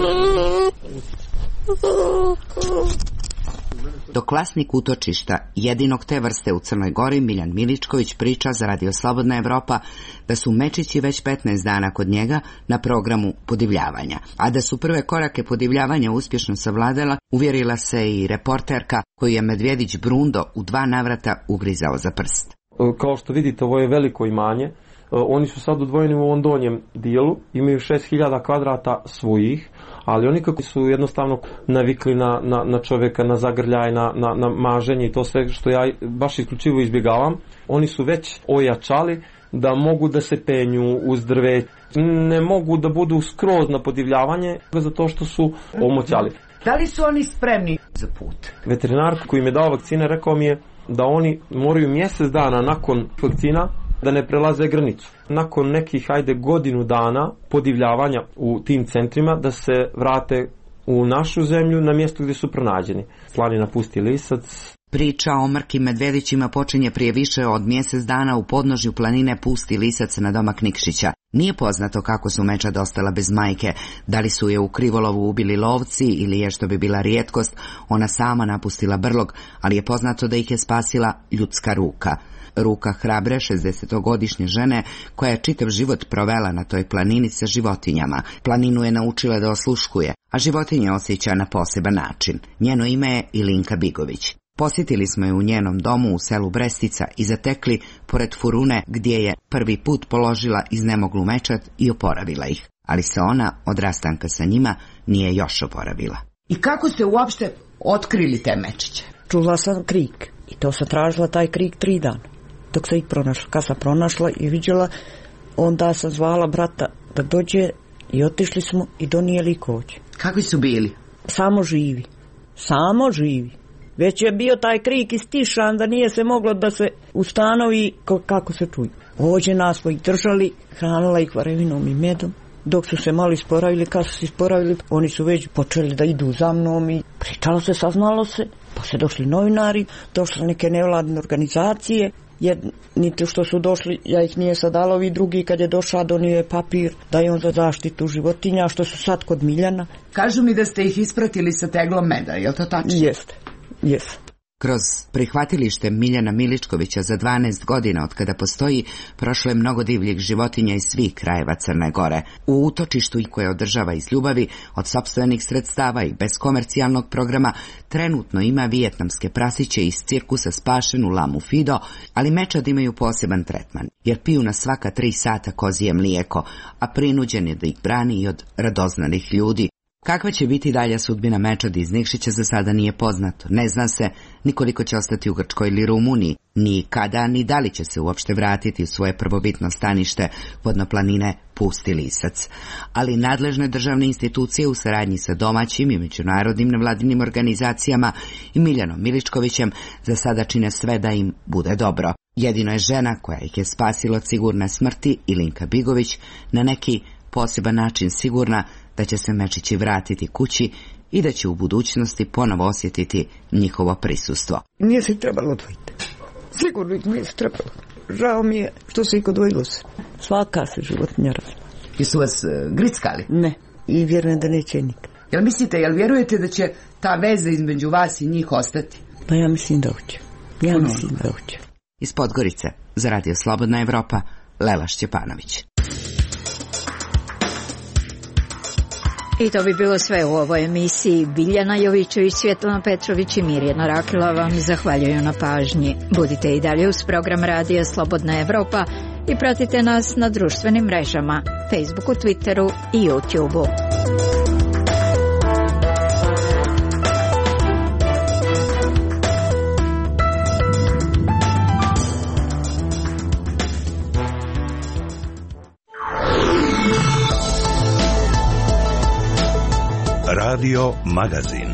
Dok vlasnik utočišta, jedinog te vrste u Crnoj Gori, Miljan Miličković, priča za Radio Slobodna Evropa da su mečići već 15 dana kod njega na programu podivljavanja. A da su prve korake podivljavanja uspješno savladala, uvjerila se i reporterka koju je medvjedić Brundo u 2 navrata ugrizao za prst. Kao što vidite, ovo je veliko imanje. Oni su sad udvojeni u ovom donjem dijelu, imaju 6000 kvadrata svojih, ali oni kako su jednostavno navikli na čovjeka, na zagrljaj, na maženje i to sve što ja baš isključivo izbjegavam, oni su već ojačali da mogu da se penju uz drve, ne mogu da budu skroz na podivljavanje zato što su omoćali. Da li su oni spremni za put? Veterinar koji mi je dao vakcine rekao mi je da oni moraju mjesec dana nakon vakcina da ne prelaze granicu. Nakon nekih, godinu dana podivljavanja u tim centrima da se vrate u našu zemlju na mjesto gdje su pronađeni. Planina Pusti lisac. Priča o mrkim medvjedićima počinje prije više od mjesec dana u podnožju planine Pusti lisac na domak Nikšića. Nije poznato kako su mečad ostala bez majke, da li su je u krivolovu ubili lovci ili je, što bi bila rijetkost, ona sama napustila brlog, ali je poznato da ih je spasila ljudska ruka. Ruka hrabre 60-godišnje žene koja je čitav život provela na toj planini sa životinjama. Planinu je naučila da osluškuje, a životinje osjeća na poseban način. Njeno ime je Ilinka Bigović. Posjetili smo je u njenom domu u selu Brestica i zatekli pored furune gdje je prvi put položila iznemoglu mečad i oporavila ih. Ali se ona od rastanka sa njima nije još oporavila. I kako ste uopšte otkrili te mečiće? Čula sam krik i to sam tražila taj krik 3 dana. Dok sam ih pronašla. Kad sam pronašla i vidjela, onda sam zvala brata da dođe i otišli smo i donijeli kođe. Kakvi su bili? Samo živi. Samo živi. Već je bio taj krik istišan da nije se moglo da se ustanovi kako se čuju. Ođe nas smo ih držali, hranila ih varevinom i medom. Dok su se malo isporavili, kad su se isporavili, oni su već počeli da idu za mnom i pričalo se, saznalo se. Pa se došli novinari, došle neke nevladine organizacije. Jedni što su došli, ja ih nije sadala, ovi drugi kad je došao donio je papir da je on za zaštitu životinja, što su sad kod Miljana. Kažu mi da ste ih ispratili sa teglom meda, je li to tačno? Jeste. Kroz prihvatilište Miljana Miličkovića za 12 godina od kada postoji, prošlo je mnogo divljih životinja iz svih krajeva Crne Gore. U utočištu koje održava iz ljubavi, od sopstvenih sredstava i bez komercijalnog programa, trenutno ima vijetnamske prasiće iz cirkusa spašenu lamu Fido, ali mečad imaju poseban tretman, jer piju na svaka 3 sata kozije mlijeko, a prinuđen je da ih brani i od radoznalih ljudi. Kakva će biti dalja sudbina mečadi iz Nikšića za sada nije poznato. Ne zna se ni koliko će ostati u Grčkoj ili Rumuniji, ni kada, ni da li će se uopšte vratiti u svoje prvobitno stanište vodnoplanine Pusti lisac. Ali nadležne državne institucije u saradnji sa domaćim i međunarodnim nevladinim organizacijama i Miljanom Miličkovićem za sada čine sve da im bude dobro. Jedino je žena koja ih je spasila od sigurne smrti, Ilinka Bigović, na neki poseban način sigurna da će se mečići vratiti kući i da će u budućnosti ponovo osjetiti njihovo prisustvo. Nije se trebalo odvojiti. Sigurno ih nije se trebalo. Žao mi je što se ih odvojilo se. Svaka se životinja razma. Jesu vas grickali? Ne, i vjerujem da neće nikad. Jel vjerujete da će ta veza između vas i njih ostati? Pa ja mislim da hoće. Mislim da hoće. Iz Podgorice, za Radio Slobodna Evropa, Lela Šćepanović. I to bi bilo sve u ovoj emisiji. Biljana Jovićević, Svjetlana Petrović i Mirjana Rakela vam zahvaljuju na pažnji. Budite i dalje uz program Radija Slobodna Evropa i pratite nas na društvenim mrežama, Facebooku, Twitteru i YouTubeu. Radio Magazin.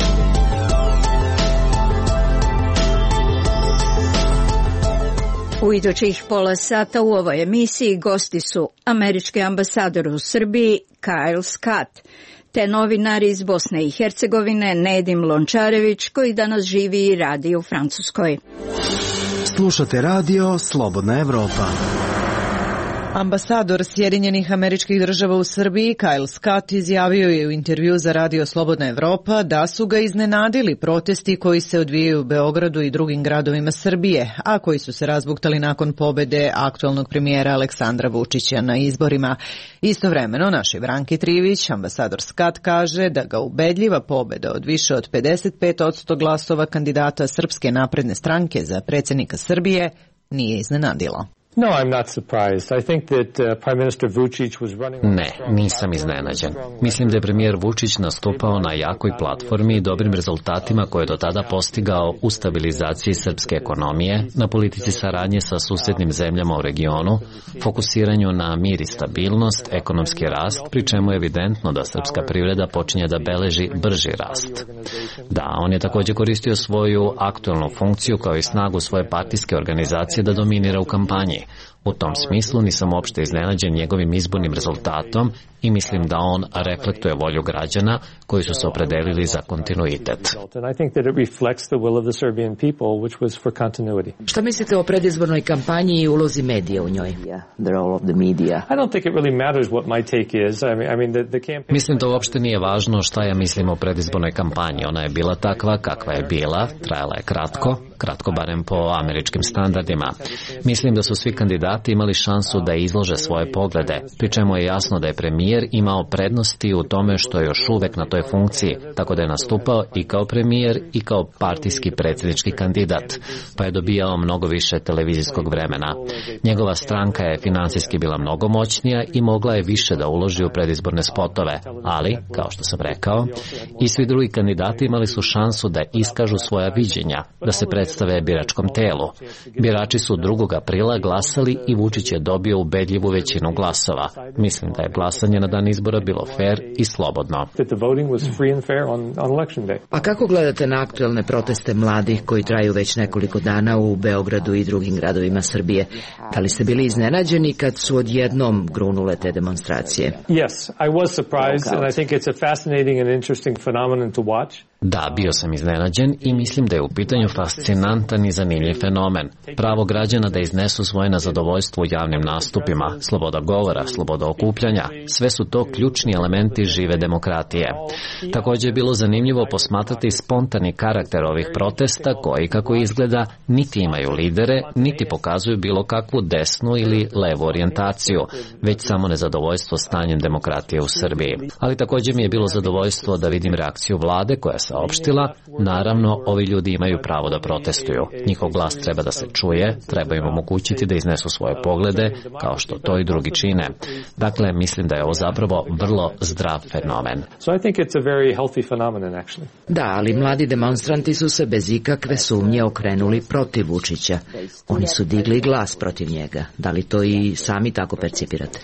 U idućih pola sata u ovoj emisiji gosti su američki ambasador u Srbiji Kyle Scott, te novinari iz Bosne i Hercegovine Nedim Lončarević, koji danas živi i radi u Francuskoj. Slušate radio Slobodna Evropa. Ambasador Sjedinjenih Američkih Država u Srbiji Kyle Scott izjavio je u intervju za Radio Slobodna Evropa da su ga iznenadili protesti koji se odvijaju u Beogradu i drugim gradovima Srbije, a koji su se razbuktali nakon pobede aktualnog premijera Aleksandra Vučića na izborima. Istovremeno, naši Branki Trivić, ambasador Scott, kaže da ga ubedljiva pobeda od više od 55% glasova kandidata Srpske napredne stranke za predsjednika Srbije nije iznenadilo. No, I'm not surprised. I think that Prime Minister Vučić was running... Ne, nisam iznenađen. Mislim da je premijer Vučić nastupao na jakoj platformi i dobrim rezultatima koje je do tada postigao u stabilizaciji srpske ekonomije, na politici saradnje sa susjednim zemljama u regionu, fokusiranju na mir i stabilnost, ekonomski rast, pri čemu je evidentno da srpska privreda počinje da beleži brži rast. Da, on je također koristio svoju aktualnu funkciju kao i snagu svoje partijske organizacije da dominira u kampanji. U tom smislu nisam uopšte iznenađen njegovim izbornim rezultatom i mislim da on reflektuje volju građana koji su se opredelili za kontinuitet. Šta mislite o predizbornoj kampanji i ulozi medija u njoj? Mislim da uopšte nije važno šta ja mislim o predizbornoj kampanji. Ona je bila takva kakva je bila, trajala je kratko barem po američkim standardima. Mislim da su svi kandidati imali šansu da izlože svoje poglede, pri čemu je jasno da je premijer imao prednosti u tome što je još uvek na toj funkciji, tako da je nastupao i kao premijer i kao partijski predsjednički kandidat, pa je dobijao mnogo više televizijskog vremena. Njegova stranka je finansijski bila mnogo moćnija i mogla je više da uloži u predizborne spotove, ali, kao što sam rekao, i svi drugi kandidati imali su šansu da iskažu svoja viđenja, da se predstave biračkom telu. Birači su 2. aprila glasali i Vučić je dobio ubedljivu većinu glasova. Mislim da je glasanje na dan izbora bilo fair i slobodno. A kako gledate na aktuelne proteste mladih koji traju već nekoliko dana u Beogradu i drugim gradovima Srbije? Da li ste bili iznenađeni kad su odjednom grunule te demonstracije? Yes, I was surprised and I think it's a fascinating and interesting phenomenon to watch. Da, bio sam iznenađen i mislim da je u pitanju fascinantan i zanimljiv fenomen. Pravo građana da iznesu svoje nezadovoljstvo u javnim nastupima, sloboda govora, sloboda okupljanja, sve su to ključni elementi žive demokratije. Također je bilo zanimljivo posmatrati spontani karakter ovih protesta koji, kako izgleda, niti imaju lidere, niti pokazuju bilo kakvu desnu ili levu orijentaciju, već samo nezadovoljstvo stanjem demokratije u Srbiji. Ali također mi je bilo zadovoljstvo da vidim reakciju vlade koja saopštila, naravno, ovi ljudi imaju pravo da protestuju. Njihov glas treba da se čuje, treba im omogućiti da iznesu svoje poglede, kao što to i drugi čine. Dakle, mislim da je ovo zapravo vrlo zdrav fenomen. Da, ali mladi demonstranti su se bez ikakve sumnje okrenuli protiv Vučića. Oni su digli glas protiv njega. Da li to i sami tako percipirate?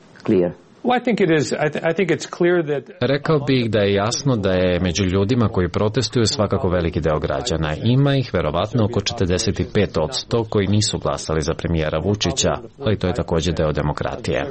Rekao bih da je jasno da je među ljudima koji protestuju svakako veliki deo građana. Ima ih verovatno oko 45% koji nisu glasali za premijera Vučića, ali to je također deo demokratije.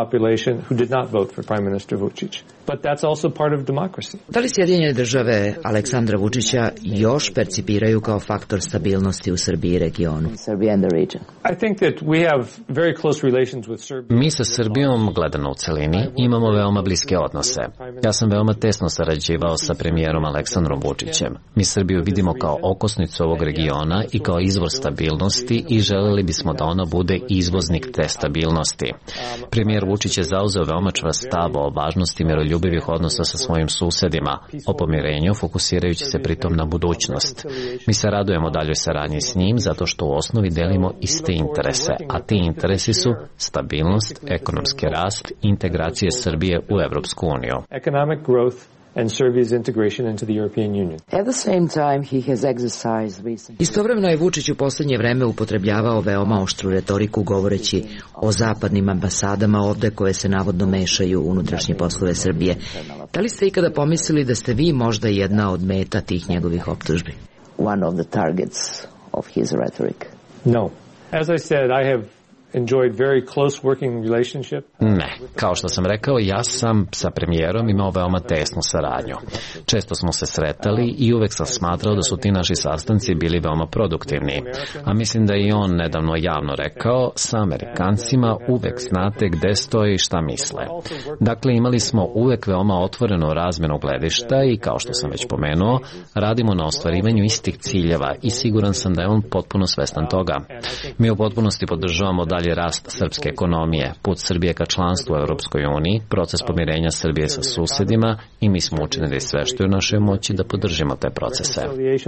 Da li Sjedinjene Države Aleksandra Vučića još percipiraju kao faktor stabilnosti u Srbiji i regionu? Mi sa Srbijom, gledano u celini, celini imamo veoma bliske odnose. Ja sam veoma tesno sarađivao sa premijerom Aleksandrom Vučićem. Mi Srbiju vidimo kao okosnicu ovog regiona i kao izvor stabilnosti i želeli bismo da ona bude izvoznik te stabilnosti. Premijer Vučić je zauzeo veoma čvrst stav o važnosti miroljubivih odnosa sa svojim susedima, o pomirenju, fokusirajući se pritom na budućnost. Mi se radujemo daljoj saradnji s njim zato što u osnovi delimo iste interese, a ti interesi su stabilnost, ekonomski rast, integracije Srbije u Evropsku uniju. Economic growth and Serbia's integration into the European Union. At the same time, he has exercised recently. Istovremeno je Vučić u posljednje vreme upotrebljavao veoma oštru retoriku govoreći o zapadnim ambasadama ovde koje se navodno mešaju u unutrašnje poslove Srbije. Da li ste ikada pomislili da ste vi možda jedna od meta tih njegovih optužbi? One of the targets of his rhetoric. No. As I said, I have enjoyed very close working relationship. Ne, kao što sam rekao, ja sam sa premijerom imao veoma tesnu saradnju. Često smo se sretali i uvek sam smatrao da su ti naši sastanci bili veoma produktivni. A mislim da je i on nedavno javno rekao, sa Amerikancima uvek znate gde stoje i šta misle. Dakle, imali smo uvek veoma otvorenu razmenu gledišta i, kao što sam već pomenuo, radimo na ostvarivanju istih ciljeva i siguran sam da je on potpuno svestan toga. Mi u potpunosti podržavamo dalje rast srpske ekonomije, put Srbije ka članstvu u Europskoj uniji, proces pomirenja Srbije sa susedima i mi smo učinili sve što je u našoj moći da podržimo te procese.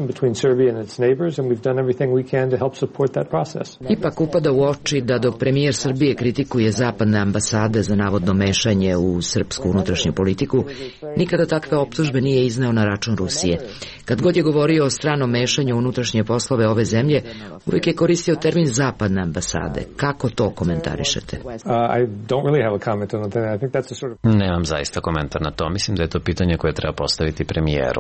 Ipak upada u oči da dok premijer Srbije kritikuje zapadne ambasade za navodno mešanje u srpsku unutrašnju politiku, nikada takve optužbe nije izneo na račun Rusije. Kad god je govorio o stranom mešanju u unutrašnje poslove ove zemlje, uvijek je koristio termin zapadne ambasade. Kako to komentarišete? Nemam zaista komentar na to. Mislim da je to pitanje koje treba postaviti premijeru.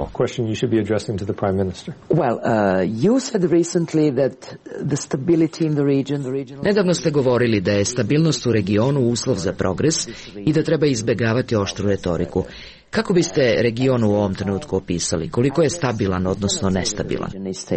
Nedavno ste govorili da je stabilnost u regionu uslov za progres i da treba izbegavati oštru retoriku. Kako biste region u ovom trenutku opisali? Koliko je stabilan, odnosno nestabilan?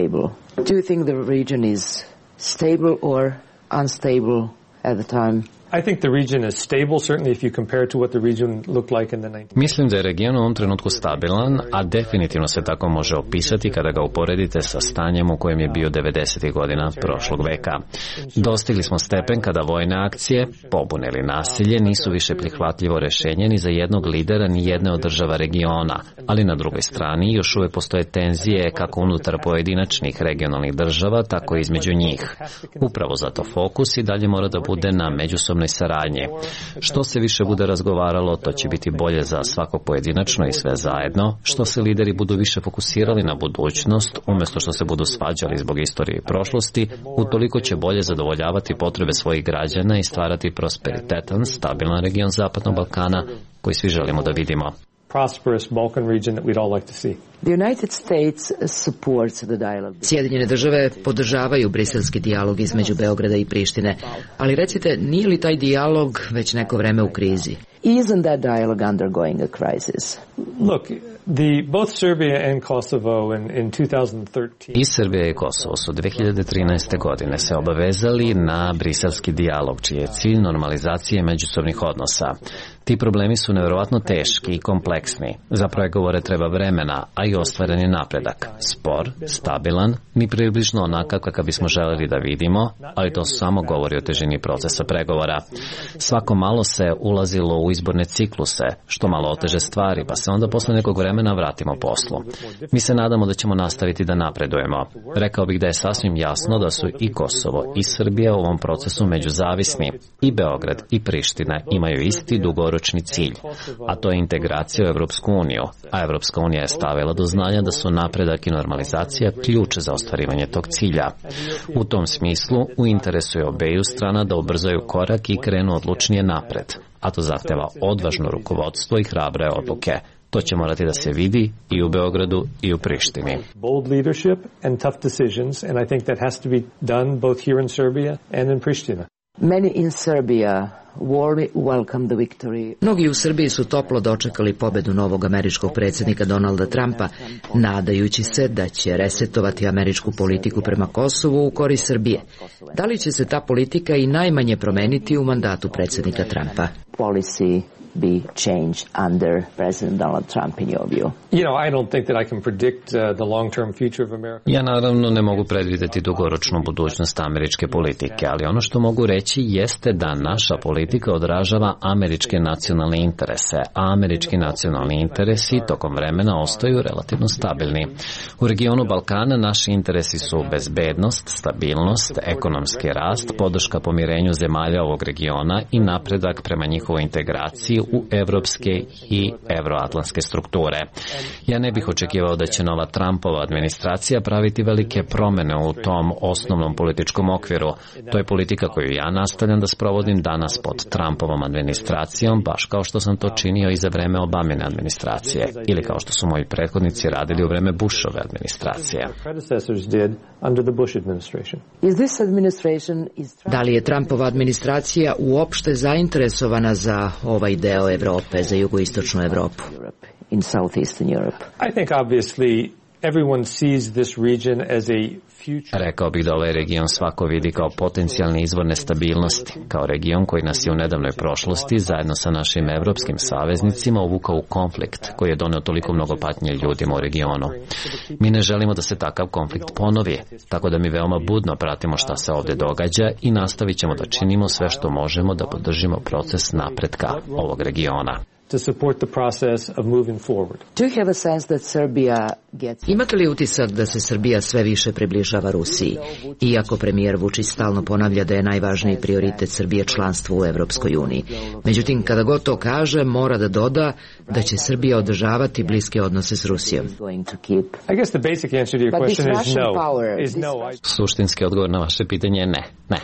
Do you think the region is stable or unstable at the time? I think the region is stable, certainly if you compare to what the region looked like in the 19th. Mislim da je region u ovom trenutku stabilan, a definitivno se tako može opisati kada ga uporedite sa stanjem u kojem je bio 90. godina prošlog veka. Dostigli smo stepen kada vojne akcije, pobune ili nasilje nisu više prihvatljivo rešenje ni za jednog lidera ni jedne od država regiona, ali na drugoj strani još uvek postoje tenzije kako unutar pojedinačnih regionalnih država, tako i između njih. Upravo zato fokus i dalje mora da bude na međusobnoj saradnji. Što se više bude razgovaralo, to će biti bolje za svako pojedinačno i sve zajedno. Što se lideri budu više fokusirali na budućnost, umjesto što se budu svađali zbog istorije i prošlosti, utoliko će bolje zadovoljavati potrebe svojih građana i stvarati prosperitetan, stabilan region Zapadnog Balkana koji svi želimo da vidimo. Prosperous Balkan region that we'd all like to see. The United States supports the dialogue. Sjedinjene države podržavaju briselski dijalog između Beograda i Prištine, ali recite, nije li taj dijalog već neko vreme u krizi? Isn't that dialogue undergoing a crisis? Look, both Serbia and Kosovo in 2013. I Srbija i Kosovo su 2013. godine se obavezali na briselski dijalog, čiji je cilj normalizacije međusobnih odnosa. Ti problemi su nevjerovatno teški i kompleksni. Za pregovore treba vremena, a i ostvaren je napredak. Spor, stabilan, ni približno onakav kakav bismo želeli da vidimo, ali to samo govori o težini procesa pregovora. Svako malo se ulazilo u izborne cikluse, što malo oteže stvari, pa se onda posle nekog vremena vratimo poslu. Mi se nadamo da ćemo nastaviti da napredujemo. Rekao bih da je sasvim jasno da su i Kosovo i Srbija u ovom procesu međuzavisni. I Beograd i Priština imaju isti dugoročni cilj, a to je integracija u Evropsku uniju, a Evropska unija je stavila do znanja da su napredak i normalizacija ključ za ostvarivanje tog cilja. U tom smislu, u interesu je obeju strana da ubrzaju korak i krenu odlučnije napred, a to zahteva odvažno rukovodstvo i hrabre odluke. To će morati da se vidi i u Beogradu i u Prištini. Bold leadership and tough decisions, and I think that has to be done both here in Serbia and in Pristina. Many in Serbia Mnogi u Srbiji su toplo dočekali pobedu novog američkog predsjednika Donalda Trumpa, nadajući se da će resetovati američku politiku prema Kosovu u korist Srbije. Da li će se ta politika i najmanje promeniti u mandatu predsjednika Trumpa? Be changed under President Donald Trump in your view? You know, I don't think that I can predict the long-term future of America. Ja naravno ne mogu predvidjeti dugoročnu budućnost američke politike, ali ono što mogu reći jeste da naša politika odražava američke nacionalne interese, a američki nacionalni interesi tokom vremena ostaju relativno stabilni. U regionu Balkana naši interesi su bezbednost, stabilnost, ekonomski rast, podrška pomirenju zemalja ovog regiona i napredak prema njihovoj integraciji u evropske i evroatlantske strukture. Ja ne bih očekivao da će nova Trumpova administracija praviti velike promene u tom osnovnom političkom okviru. To je politika koju ja nastavljam da sprovodim danas pod Trumpovom administracijom, baš kao što sam to činio i za vreme Obamine administracije, ili kao što su moji prethodnici radili u vreme Bushove administracije. Da li je Trumpova administracija uopšte zainteresovana za ovaj deo Evrope, za jugoistočnu Evropu? In southeastern Europe. I think obviously everyone sees this region as a future. Rekao bih da ovaj region svako vidi kao potencijalni izvor nestabilnosti, kao region koji nas je u nedavnoj prošlosti zajedno sa našim evropskim saveznicima uvukao u konflikt koji je doneo toliko mnogo patnje ljudima u regionu. Mi ne želimo da se takav konflikt ponovi, tako da mi veoma budno pratimo šta se ovdje događa i nastavit ćemo da činimo sve što možemo da podržimo proces napretka ovog regiona. To support the process of moving forward. Do you have a sense that Serbia gets... Imate li utisak da se Srbija sve više približava Rusiji? Iako premijer Vučić stalno ponavlja da je najvažniji prioritet Srbije članstvo u Evropskoj uniji. Međutim, kada god to kaže, mora da doda da će Srbija održavati bliske odnose s Rusijom. I guess the basic answer to your question is no. Suštinski odgovor na vaše pitanje je ne.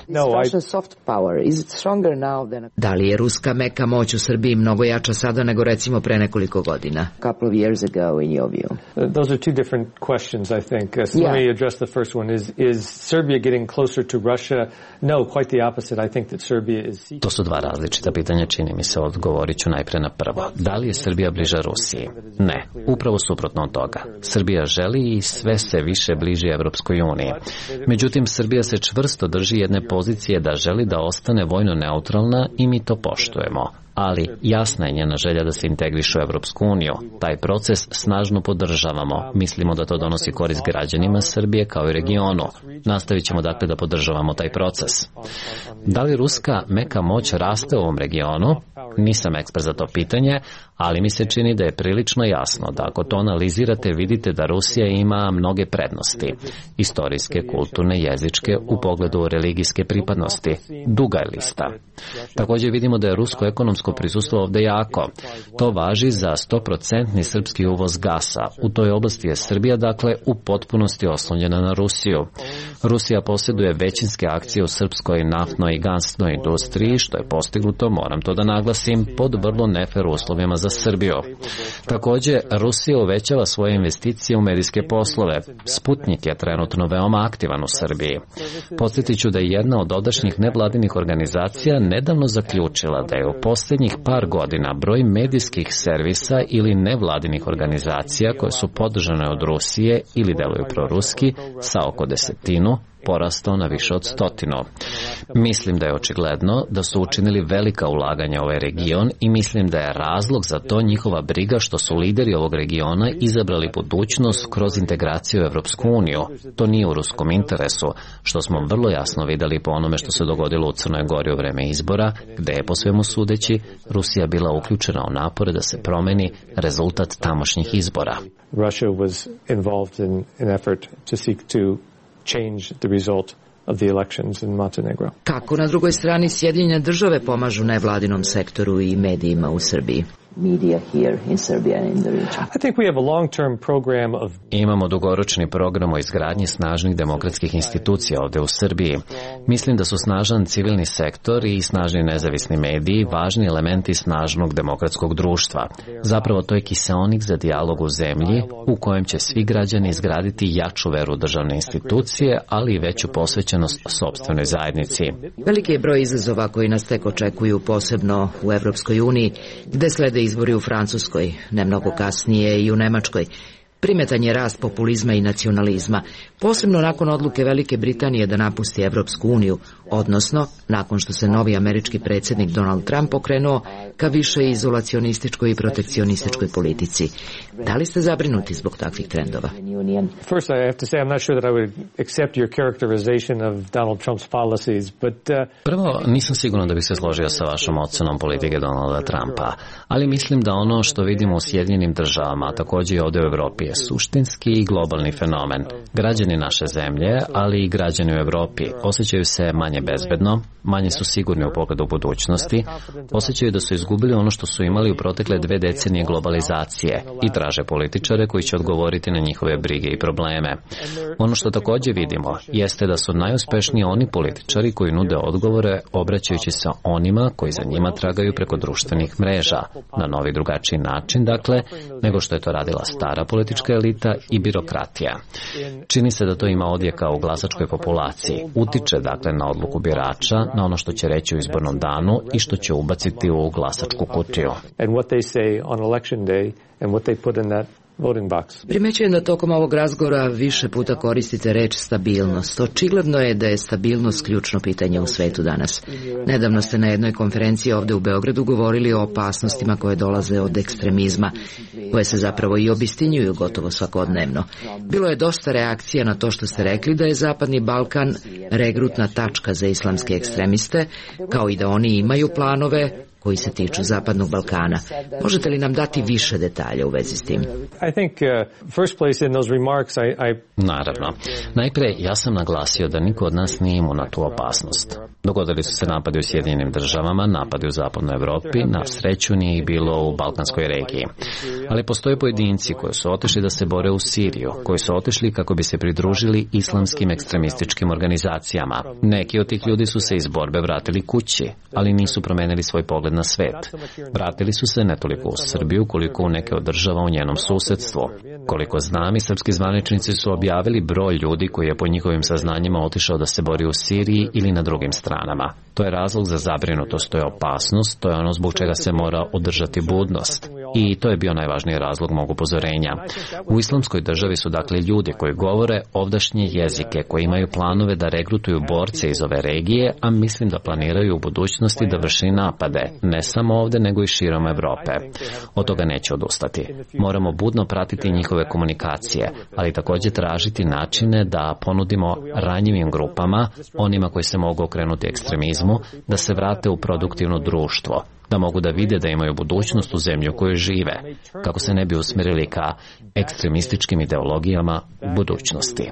Da li je ruska meka moć u Srbiji mnogo jača sada nego recimo pre nekoliko godina? Couple of years ago in your view. Those are two different questions, I think. So let me address the first one. Is Serbia getting closer to Russia? No, quite the opposite. I think that Serbia is... To su dva različita pitanja, čini mi se. Odgovorit ću najpre na prvo. Da li je Srbija bliža Rusiji? Ne, upravo suprotno od toga. Srbija želi i sve se više bliži Evropskoj uniji. Međutim, Srbija se čvrsto drži jedne pozicije da želi da ostane vojno neutralna i mi to poštujemo. Ali jasna je njena želja da se integriše u Evropsku uniju. Taj proces snažno podržavamo. Mislimo da to donosi korist građanima Srbije kao i regionu. Nastavit ćemo dakle da podržavamo taj proces. Da li ruska meka moć raste u ovom regionu? Nisam ekspert za to pitanje, ali mi se čini da je prilično jasno da ako to analizirate vidite da Rusija ima mnoge prednosti. Istorijske, kulturne, jezičke, u pogledu religijske pripadnosti. Duga je lista. Također vidimo da je rusko ekonomsko prisustvo ovdje jako. To važi za 100% srpski uvoz gasa. U toj oblasti je Srbija, dakle, u potpunosti oslonjena na Rusiju. Rusija posjeduje većinske akcije u srpskoj naftnoj i gasnoj industriji, što je postignuto, moram to da naglasim, pod vrlo nefer uslovima za Srbiju. Također, Rusija uvećava svoje investicije u medijske poslove. Sputnik je trenutno veoma aktivan u Srbiji. Podsjetit ću da je jedna od odašnjih nevladinih organizacija nedavno zaključila da je u posljednjih par godina broj medijskih servisa ili nevladinih organizacija koje su podržane od Rusije ili deluju proruski sa oko 10 porastao na više od 100. Mislim da je očigledno da su učinili velika ulaganja u ovaj region i mislim da je razlog za to njihova briga što su lideri ovog regiona izabrali budućnost kroz integraciju u Evropsku uniju. To nije u ruskom interesu, što smo vrlo jasno vidjeli po onome što se dogodilo u Crnoj Gori u vreme izbora, gde je po svemu sudeći Rusija bila uključena u napore da se promeni rezultat tamošnjih izbora. Russia was involved in an effort to seek to change the result of the elections in Montenegro. Kako na drugoj strani Sjedinjene države pomažu nevladinom sektoru i medijima u Srbiji? media here in Serbia and in the region? I think we have a long-term program of... Imamo dugoročni program o izgradnji snažnih demokratskih institucija ovde u Srbiji. Mislim da su snažan civilni sektor i snažni nezavisni mediji važni elementi snažnog demokratskog društva. Zapravo to je kiseonik za dijalog u zemlji u kojem će svi građani izgraditi jaču veru u državne institucije, ali i veću posvećenost sopstvenoj zajednici. Veliki je broj izazova koji nas tek očekuju, posebno u Evropskoj uniji, gde slede izbori u Francuskoj, ne mnogo kasnije i u Nemačkoj. Primetan je rast populizma i nacionalizma, posebno nakon odluke Velike Britanije da napusti Evropsku uniju, odnosno nakon što se novi američki predsjednik Donald Trump okrenuo ka više izolacionističkoj i protekcionističkoj politici. Da li ste zabrinuti zbog takvih trendova? First, I have to say I'm not sure that I would accept your characterization of Donald Trump's policies, but Prvo, nisam siguran da bih se složio sa vašom ocenom politike Donalda Trumpa, ali mislim da ono što vidimo u Sjedinjenim državama, a također i ovdje u Evropi, je suštinski i globalni fenomen. Građani naše zemlje, ali i građani u Evropi, osjećaju se manje bezbedno, manje su sigurni u pogledu budućnosti, osjećaju da su izgubili ono što su imali u protekle 2 decenije globalizacije i traže političare koji će odgovoriti na njihove brige i probleme. Ono što također vidimo jeste da su najuspešniji oni političari koji nude odgovore obraćajući se onima koji za njima tragaju preko društvenih mreža, na novi drugačiji način, dakle, nego što je to radila stara politička elita i birokratija. Čini se da to ima odjeka u glasačkoj populaciji, utiče dakle na odluku birača, na ono što će reći u izbornom danu i što će ubaciti u glasačku kutiju. Primećujem da tokom ovog razgovora više puta koristite reč stabilnost. Očigledno je da je stabilnost ključno pitanje u svetu danas. Nedavno ste na jednoj konferenciji ovde u Beogradu govorili o opasnostima koje dolaze od ekstremizma, koje se zapravo i obistinjuju gotovo svakodnevno. Bilo je dosta reakcija na to što ste rekli da je Zapadni Balkan regrutna tačka za islamske ekstremiste, kao i da oni imaju planove koji se tiču Zapadnog Balkana. Možete li nam dati više detalja u vezi s tim? Naravno. Najpre, ja sam naglasio da niko od nas nije imao na tu opasnost. Dogodili su se napadi u Sjedinjenim državama, napadi u Zapadnoj Evropi, na sreću nije bilo u Balkanskoj regiji. Ali postoje pojedinci koji su otišli da se bore u Siriju, koji su otišli kako bi se pridružili islamskim ekstremističkim organizacijama. Neki od tih ljudi su se iz borbe vratili kući, ali nisu promenili svoj pogled na svet. Vratili su se ne toliko u Srbiju, koliko u neke od država u njenom susedstvu. Koliko znam, i srpski zvaničnici su objavili broj ljudi koji je po njihovim saznanjima otišao da se bori u Siriji ili na drugim stranama. To je razlog za zabrinutost, to je opasnost, to je ono zbog čega se mora održati budnost. I to je bio najvažniji razlog mog upozorenja. U islamskoj državi su dakle ljudi koji govore ovdašnje jezike, koji imaju planove da regrutuju borce iz ove regije, a mislim da planiraju u budućnosti da vrši napade, ne samo ovde, nego i širom Evrope. Od toga neće odustati. Moramo budno pratiti njihove komunikacije, ali također tražiti načine da ponudimo ranjivim grupama, onima koji se mogu okrenuti ekstremizmu, da se vrate u produktivno društvo, da mogu da vide da imaju budućnost u zemlji u kojoj žive, kako se ne bi usmjerili ka ekstremističkim ideologijama u budućnosti.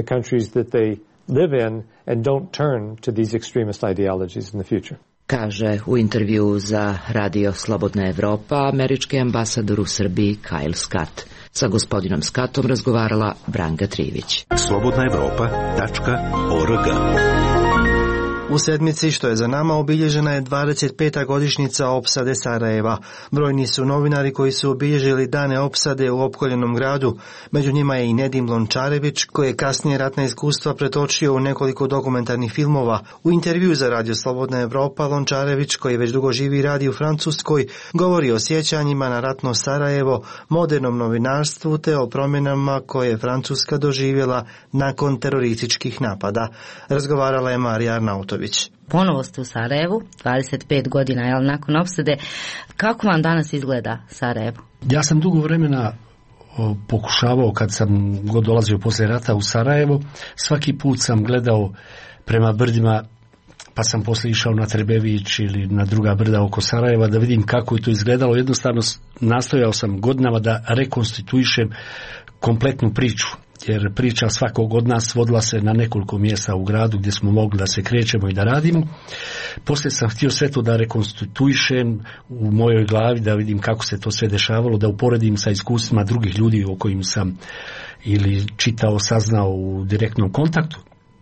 Kaže u intervju za Radio Slobodna Evropa američki ambasador u Srbiji Kyle Scott. Sa gospodinom Scottom razgovarala Branka Trivić. slobodnaevropa.org. U sedmici što je za nama obilježena je 25. godišnjica opsade Sarajeva. Brojni su novinari koji su obilježili dane opsade u opkoljenom gradu. Među njima je i Nedim Lončarević, koji je kasnije ratna iskustva pretočio u nekoliko dokumentarnih filmova. U intervju za Radio Slobodna Evropa, Lončarević, koji već dugo živi i radi u Francuskoj, govori o sjećanjima na ratno Sarajevo, modernom novinarstvu te o promjenama koje je Francuska doživjela nakon terorističkih napada. Razgovarala je Marija Arnautović. Ponovo ste u Sarajevu, 25 godina nakon opsade. Kako vam danas izgleda Sarajevo? Ja sam dugo vremena pokušavao, kad sam god dolazio poslije rata u Sarajevo, svaki put sam gledao prema brdima, pa sam poslije išao na Trebević ili na druga brda oko Sarajeva da vidim kako je to izgledalo. Jednostavno nastojao sam godinama da rekonstituišem kompletnu priču jer priča svakog od nas vodila se na nekoliko mjesta u gradu gdje smo mogli da se krećemo i da radimo. Poslije sam htio sve to da rekonstituišem u mojoj glavi, da vidim kako se to sve dešavalo, da uporedim sa iskustvima drugih ljudi o kojim sam ili čitao, saznao u direktnom kontaktu.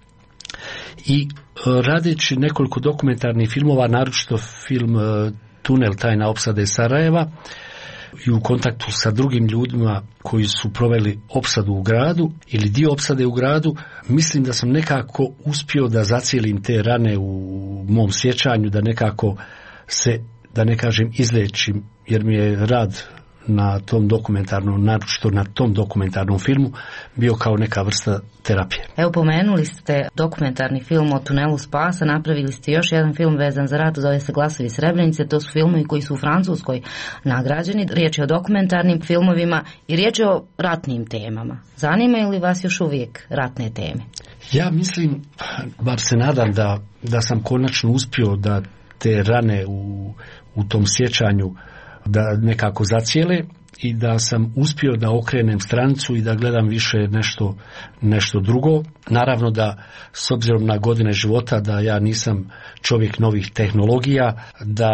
I radeći nekoliko dokumentarnih filmova, naročito film Tunel, tajna opsade Sarajeva, i u kontaktu sa drugim ljudima koji su proveli opsadu u gradu ili dio opsade u gradu, mislim da sam nekako uspio da zacijelim te rane u mom sjećanju, da nekako se, da ne kažem, izlečim, jer mi je rad na tom dokumentarnom, naročito na tom dokumentarnom filmu, bio kao neka vrsta terapije. Evo, pomenuli ste dokumentarni film o tunelu spasa, napravili ste još jedan film vezan za rat, zove se Glasovi Srebrenice, to su filmovi koji su u Francuskoj nagrađeni, riječ je o dokumentarnim filmovima i riječ je o ratnim temama. Zanimaju li vas još uvijek ratne teme? Ja mislim, bar se nadam da sam konačno uspio da te rane u tom sjećanju da nekako zacijele i da sam uspio da okrenem stranicu i da gledam više nešto drugo. Naravno da s obzirom na godine života da ja nisam čovjek novih tehnologija, da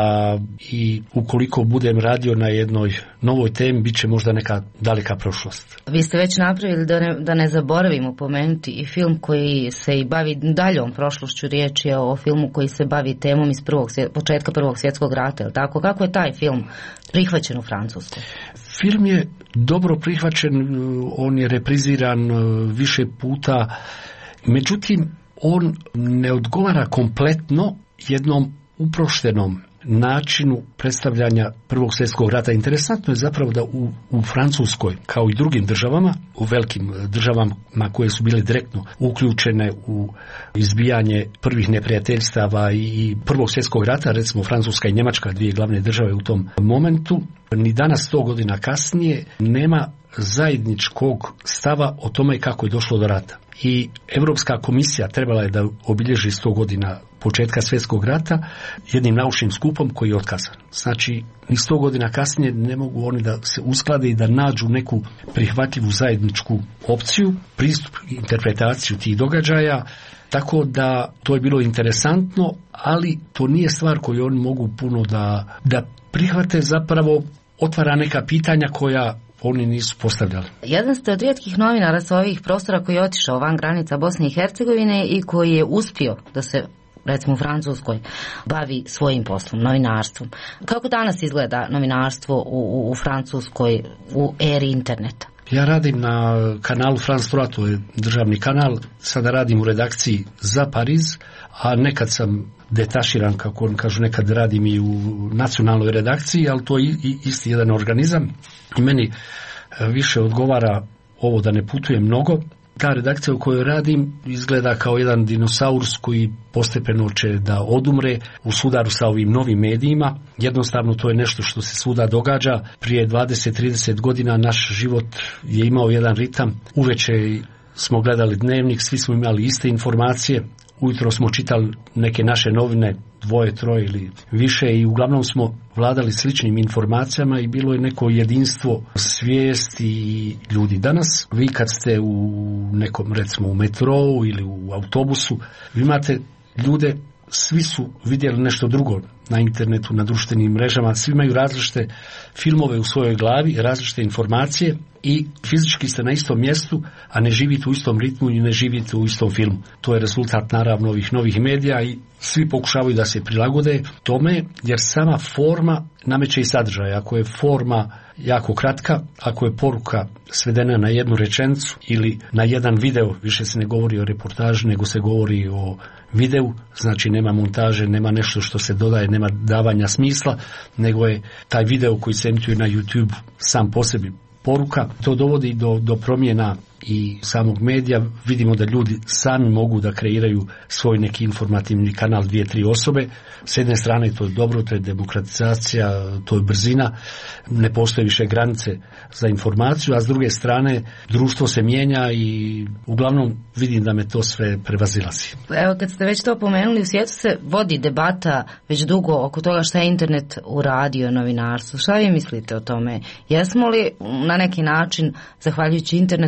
i ukoliko budem radio na jednoj novoj temi bit će možda neka daleka prošlost. Vi ste već napravili, da ne zaboravimo pomenuti, i film koji se i bavi daljom prošlošću. Riječ je o filmu koji se bavi temom iz početka Prvog svjetskog rata, je li tako? Kako je taj film prihvaćen u Francuskoj? Film je dobro prihvaćen, on je repriziran više puta, međutim on ne odgovara kompletno jednom uproštenom načinu predstavljanja Prvog svjetskog rata. Interesantno je zapravo da u Francuskoj, kao i drugim državama, u velikim državama koje su bile direktno uključene u izbijanje prvih neprijateljstava i Prvog svjetskog rata, recimo Francuska i Njemačka, dvije glavne države u tom momentu, ni danas 100 godina kasnije nema zajedničkog stava o tome kako je došlo do rata. I Europska komisija trebala je da obilježi 100 godina početka svjetskog rata jednim naučnim skupom koji je otkazan. Znači, ni 100 godina kasnije ne mogu oni da se usklade i da nađu neku prihvatljivu zajedničku opciju, pristup, interpretaciju tih događaja, tako da to je bilo interesantno, ali to nije stvar koju oni mogu puno da prihvate, zapravo otvara neka pitanja koja oni nisu postavljali. Jedan ste od rijetkih novinara sa ovih prostora koji je otišao van granica Bosne i Hercegovine i koji je uspio da se, recimo u Francuskoj, bavi svojim poslom, novinarstvom. Kako danas izgleda novinarstvo u Francuskoj u eri interneta? Ja radim na kanalu France 3, to je državni kanal, sada radim u redakciji za Pariz, a nekad sam detaširan, kako on kažu, nekad radim i u nacionalnoj redakciji, ali to je isti jedan organizam i meni više odgovara ovo da ne putujem mnogo. Ta redakcija u kojoj radim izgleda kao jedan dinosaurus koji postepeno će da odumre u sudaru sa ovim novim medijima. Jednostavno to je nešto što se svuda događa. Prije 20-30 godina naš život je imao jedan ritam. Uveče smo gledali dnevnik, svi smo imali iste informacije. Ujutro smo čitali neke naše novine, 2, 3 ili više, i uglavnom smo vladali sličnim informacijama i bilo je neko jedinstvo svijesti i ljudi. Danas vi kad ste u nekom, recimo u metrou ili u autobusu, vi imate ljude, svi su vidjeli nešto drugo na internetu, na društvenim mrežama, svi imaju različite filmove u svojoj glavi, različite informacije i fizički ste na istom mjestu, a ne živite u istom ritmu i ne živite u istom filmu. To je rezultat naravno ovih novih medija i svi pokušavaju da se prilagode tome, jer sama forma nameće i sadržaj. Ako je forma jako kratka, ako je poruka svedena na jednu rečenicu ili na jedan video, više se ne govori o reportaži, nego se govori o videu, znači nema montaže, nema nešto što se dodaje, nema davanja smisla, nego je taj video koji se emituje na YouTube sam po sebi poruka. To dovodi do promjena i samog medija. Vidimo da ljudi sami mogu da kreiraju svoj neki informativni kanal 2-3 osobe. S jedne strane to je dobro, to je demokratizacija, to je brzina, ne postoje više granice za informaciju, a s druge strane društvo se mijenja i uglavnom vidim da me to sve prevazilazi. Evo, kad ste već to pomenuli, u svijetu se vodi debata već dugo oko toga šta je internet uradio novinarstvu. Šta vi mislite o tome? Jesmo li na neki način, zahvaljujući internetu, postali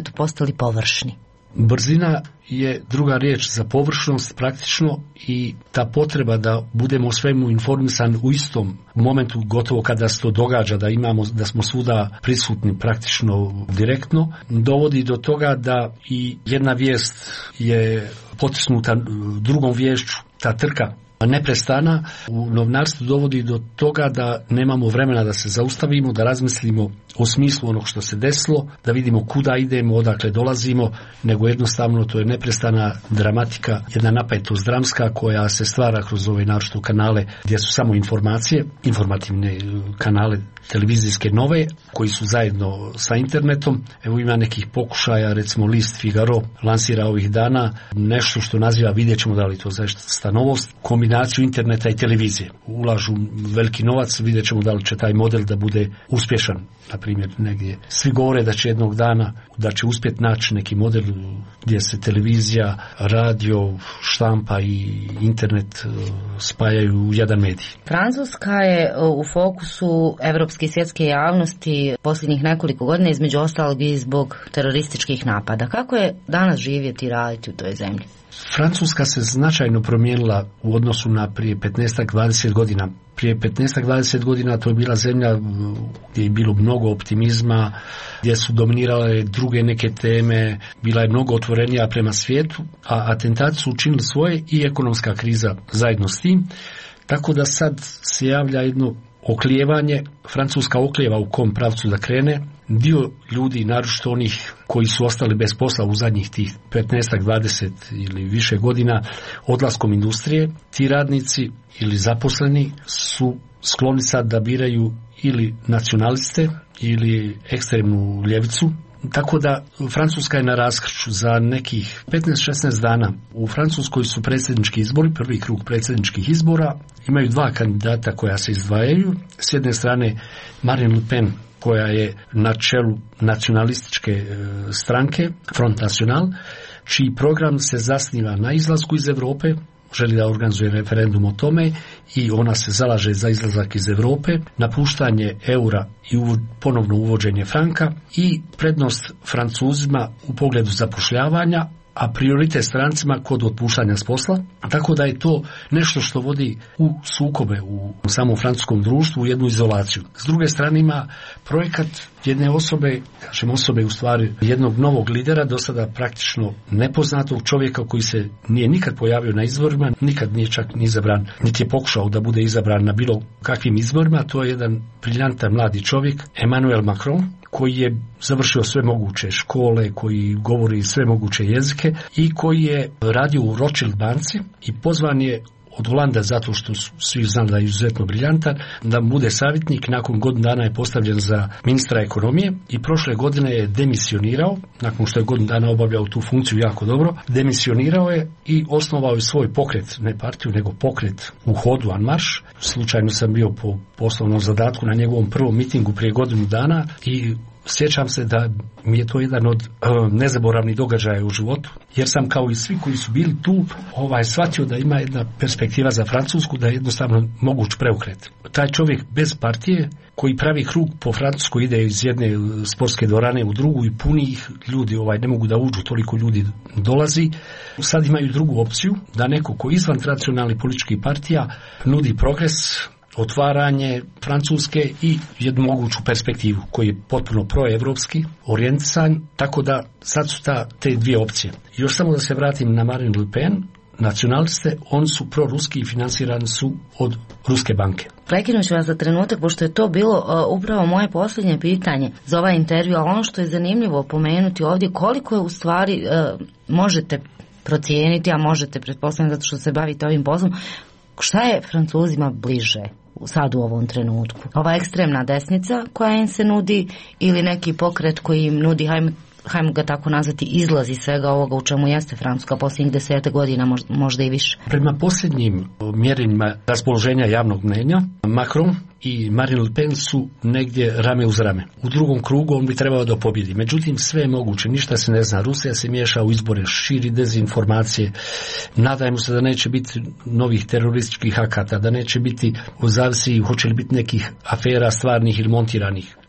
nazvali površni. Brzina je druga riječ za površnost praktično i ta potreba da budemo o svemu informisani u istom momentu, gotovo kada se to događa, da smo svuda prisutni praktično direktno, dovodi do toga da i jedna vijest je potisnuta drugom viješću, ta trka neprestana u novinarstvu dovodi do toga da nemamo vremena da se zaustavimo, da razmislimo o smislu onog što se desilo, da vidimo kuda idemo, odakle dolazimo, nego jednostavno to je neprestana dramatika, jedna napetost dramska koja se stvara kroz ove naročito kanale gdje su samo informacije, informativne kanale televizijske nove, koji su zajedno sa internetom. Evo ima nekih pokušaja, recimo List Figaro lansira ovih dana nešto što naziva, vidjet ćemo da li to zaista novost, kombinaciju interneta i televizije. Ulažu veliki novac, vidjet ćemo da li će taj model da bude uspješan. Na primjer, negdje svi govore da će jednog dana da će uspjeti naći neki model gdje se televizija, radio, štampa i internet spajaju u jedan medij. Francuska je u fokusu evropske i svjetske javnosti posljednjih nekoliko godina, između ostalog i zbog terorističkih napada. Kako je danas živjeti i raditi u toj zemlji? Francuska se značajno promijenila u odnosu na prije 15-20 godina. Prije 15-20 godina to je bila zemlja gdje je bilo mnogo optimizma, gdje su dominirale druge neke teme, bila je mnogo otvorenija prema svijetu, a atentati su učinili svoje i ekonomska kriza zajedno s tim. Tako da sad se javlja jedno oklijevanje, Francuska oklijeva u kom pravcu da krene. Dio ljudi, naročito onih koji su ostali bez posla u zadnjih tih 15-20 ili više godina odlaskom industrije, ti radnici ili zaposleni su skloni sad da biraju ili nacionaliste ili ekstremnu ljevicu. Tako da Francuska je na raskršću. Za nekih 15-16 dana u Francuskoj su predsjednički izbori, prvi krug predsjedničkih izbora. Imaju dva kandidata koja se izdvajaju. S jedne strane Marine Le Pen, koja je na čelu nacionalističke stranke Front National, čiji program se zasniva na izlasku iz Europe, želi da organizuje referendum o tome i ona se zalaže za izlazak iz Europe, napuštanje eura i ponovno uvođenje franka i prednost Francuzima u pogledu zapošljavanja, a prioritet strancima kod otpuštanja s posla, tako da je to nešto što vodi u sukobe u samom francuskom društvu, u jednu izolaciju. S druge strane ima projekat jedne osobe, kažem osobe u stvari jednog novog lidera, do sada praktično nepoznatog čovjeka koji se nije nikad pojavio na izborima, nikad nije čak ni izabran, niti je pokušao da bude izabran na bilo kakvim izborima. To je jedan briljantan mladi čovjek, Emmanuel Macron, koji je završio sve moguće škole, koji govori sve moguće jezike i koji je radio u Rothschild banci i pozvan je od Holanda zato što su svi znali da je izuzetno briljantan, da bude savjetnik. Nakon godinu dana je postavljen za ministra ekonomije i prošle godine je demisionirao, nakon što je godinu dana obavljao tu funkciju jako dobro, demisionirao je i osnovao je svoj pokret, ne partiju, nego pokret u hodu, en marš. Slučajno sam bio po poslovnom zadatku na njegovom prvom mitingu prije godinu dana i sjećam se da mi je to jedan od nezaboravnih događaja u životu, jer sam kao i svi koji su bili tu shvatio da ima jedna perspektiva za Francusku, da je jednostavno moguć preokret. Taj čovjek bez partije koji pravi krug po Francuskoj, ide iz jedne sportske dvorane u drugu i puni ih ljudi, ne mogu da uđu, toliko ljudi dolazi. Sad imaju drugu opciju, da neko ko izvan tradicionalnih političkih partija nudi progres, otvaranje Francuske i jednu moguću perspektivu koji je potpuno proevropski orijentisan, tako da sad su te dvije opcije. Još samo da se vratim na Marine Le Pen, nacionaliste, oni su proruski i financirani su od Ruske banke. Prekinut ću vas za trenutak, pošto je to bilo upravo moje posljednje pitanje za ovaj intervju, ali ono što je zanimljivo pomenuti ovdje, koliko je u stvari možete procijeniti, a možete pretpostaviti zato što se bavite ovim poslom, šta je Francuzima bliže sad u ovom trenutku? Ova ekstremna desnica koja im se nudi ili neki pokret koji im nudi, hajmo ga tako nazvati, izlazi svega ovoga u čemu jeste Francuska posljednjih 10 godina, možda i više? Prema posljednjim mjerenjima raspoloženja javnog mnenja, Macron i Marine Le Pen su negdje rame uz rame. U drugom krugu on bi trebao da pobjedi. Međutim, sve je moguće, ništa se ne zna. Rusija se miješa u izbore, širi dezinformacije. Nadajmo se da neće biti novih terorističkih akata, da neće biti, zavisi hoće li biti nekih afera stvarnih ili montiranih.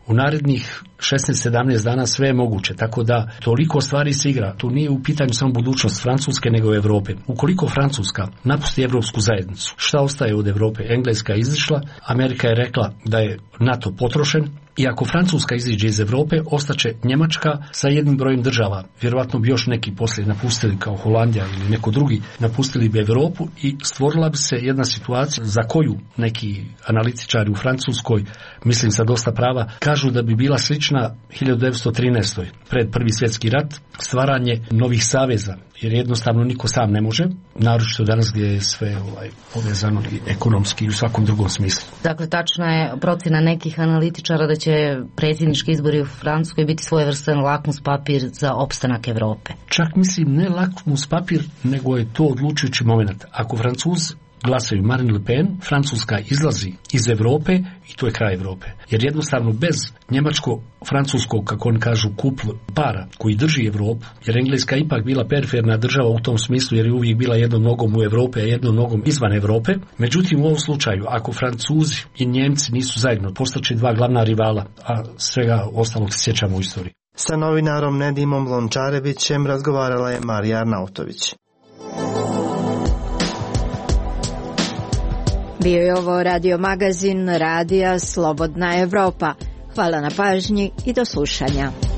U narednih 16-17 dana sve je moguće, tako da toliko stvari se igra. Tu nije u pitanju samo budućnost Francuske, nego Evrope. Ukoliko Francuska napusti Evropsku zajednicu, šta ostaje od Evrope? Engleska je izišla, Amerika je rekla da je NATO potrošen, i ako Francuska iziđe iz Evrope, ostaće Njemačka sa jednim brojem država. Vjerovatno bi još neki poslije napustili, kao Holandija ili neko drugi, napustili bi Evropu i stvorila bi se jedna situacija za koju neki analitičari u Francuskoj, mislim sa dosta prava, kažu da bi bila slična 1913. pred Prvi svjetski rat, stvaranje novih saveza, jer jednostavno niko sam ne može, naročito danas gdje je sve povezano i ekonomski i u svakom drugom smislu. Dakle, tačna je procjena nekih analitičara da će predsjednički izbori u Francuskoj biti svojevrstan lakmus papir za opstanak Evrope. Čak mislim ne lakmus papir, nego je to odlučujući moment. Ako Francuzi glasaju Marine Le Pen, Francuska izlazi iz Evrope i to je kraj Evrope. Jer jednostavno bez njemačko-francuskog, kako oni kažu, kupl para koji drži Evropu, jer Engleska je ipak bila periferna država u tom smislu, jer je uvijek bila jednom nogom u Evrope, a jednom nogom izvan Evrope. Međutim, u ovom slučaju, ako Francuzi i Njemci nisu zajedno, postaće dva glavna rivala, a svega ostalog se sjećamo u istoriji. Sa novinarom Nedimom Lončarevićem razgovarala je Marija Arnautović. Bio je ovo radio magazin Radija Slobodna Evropa. Hvala na pažnji i do slušanja.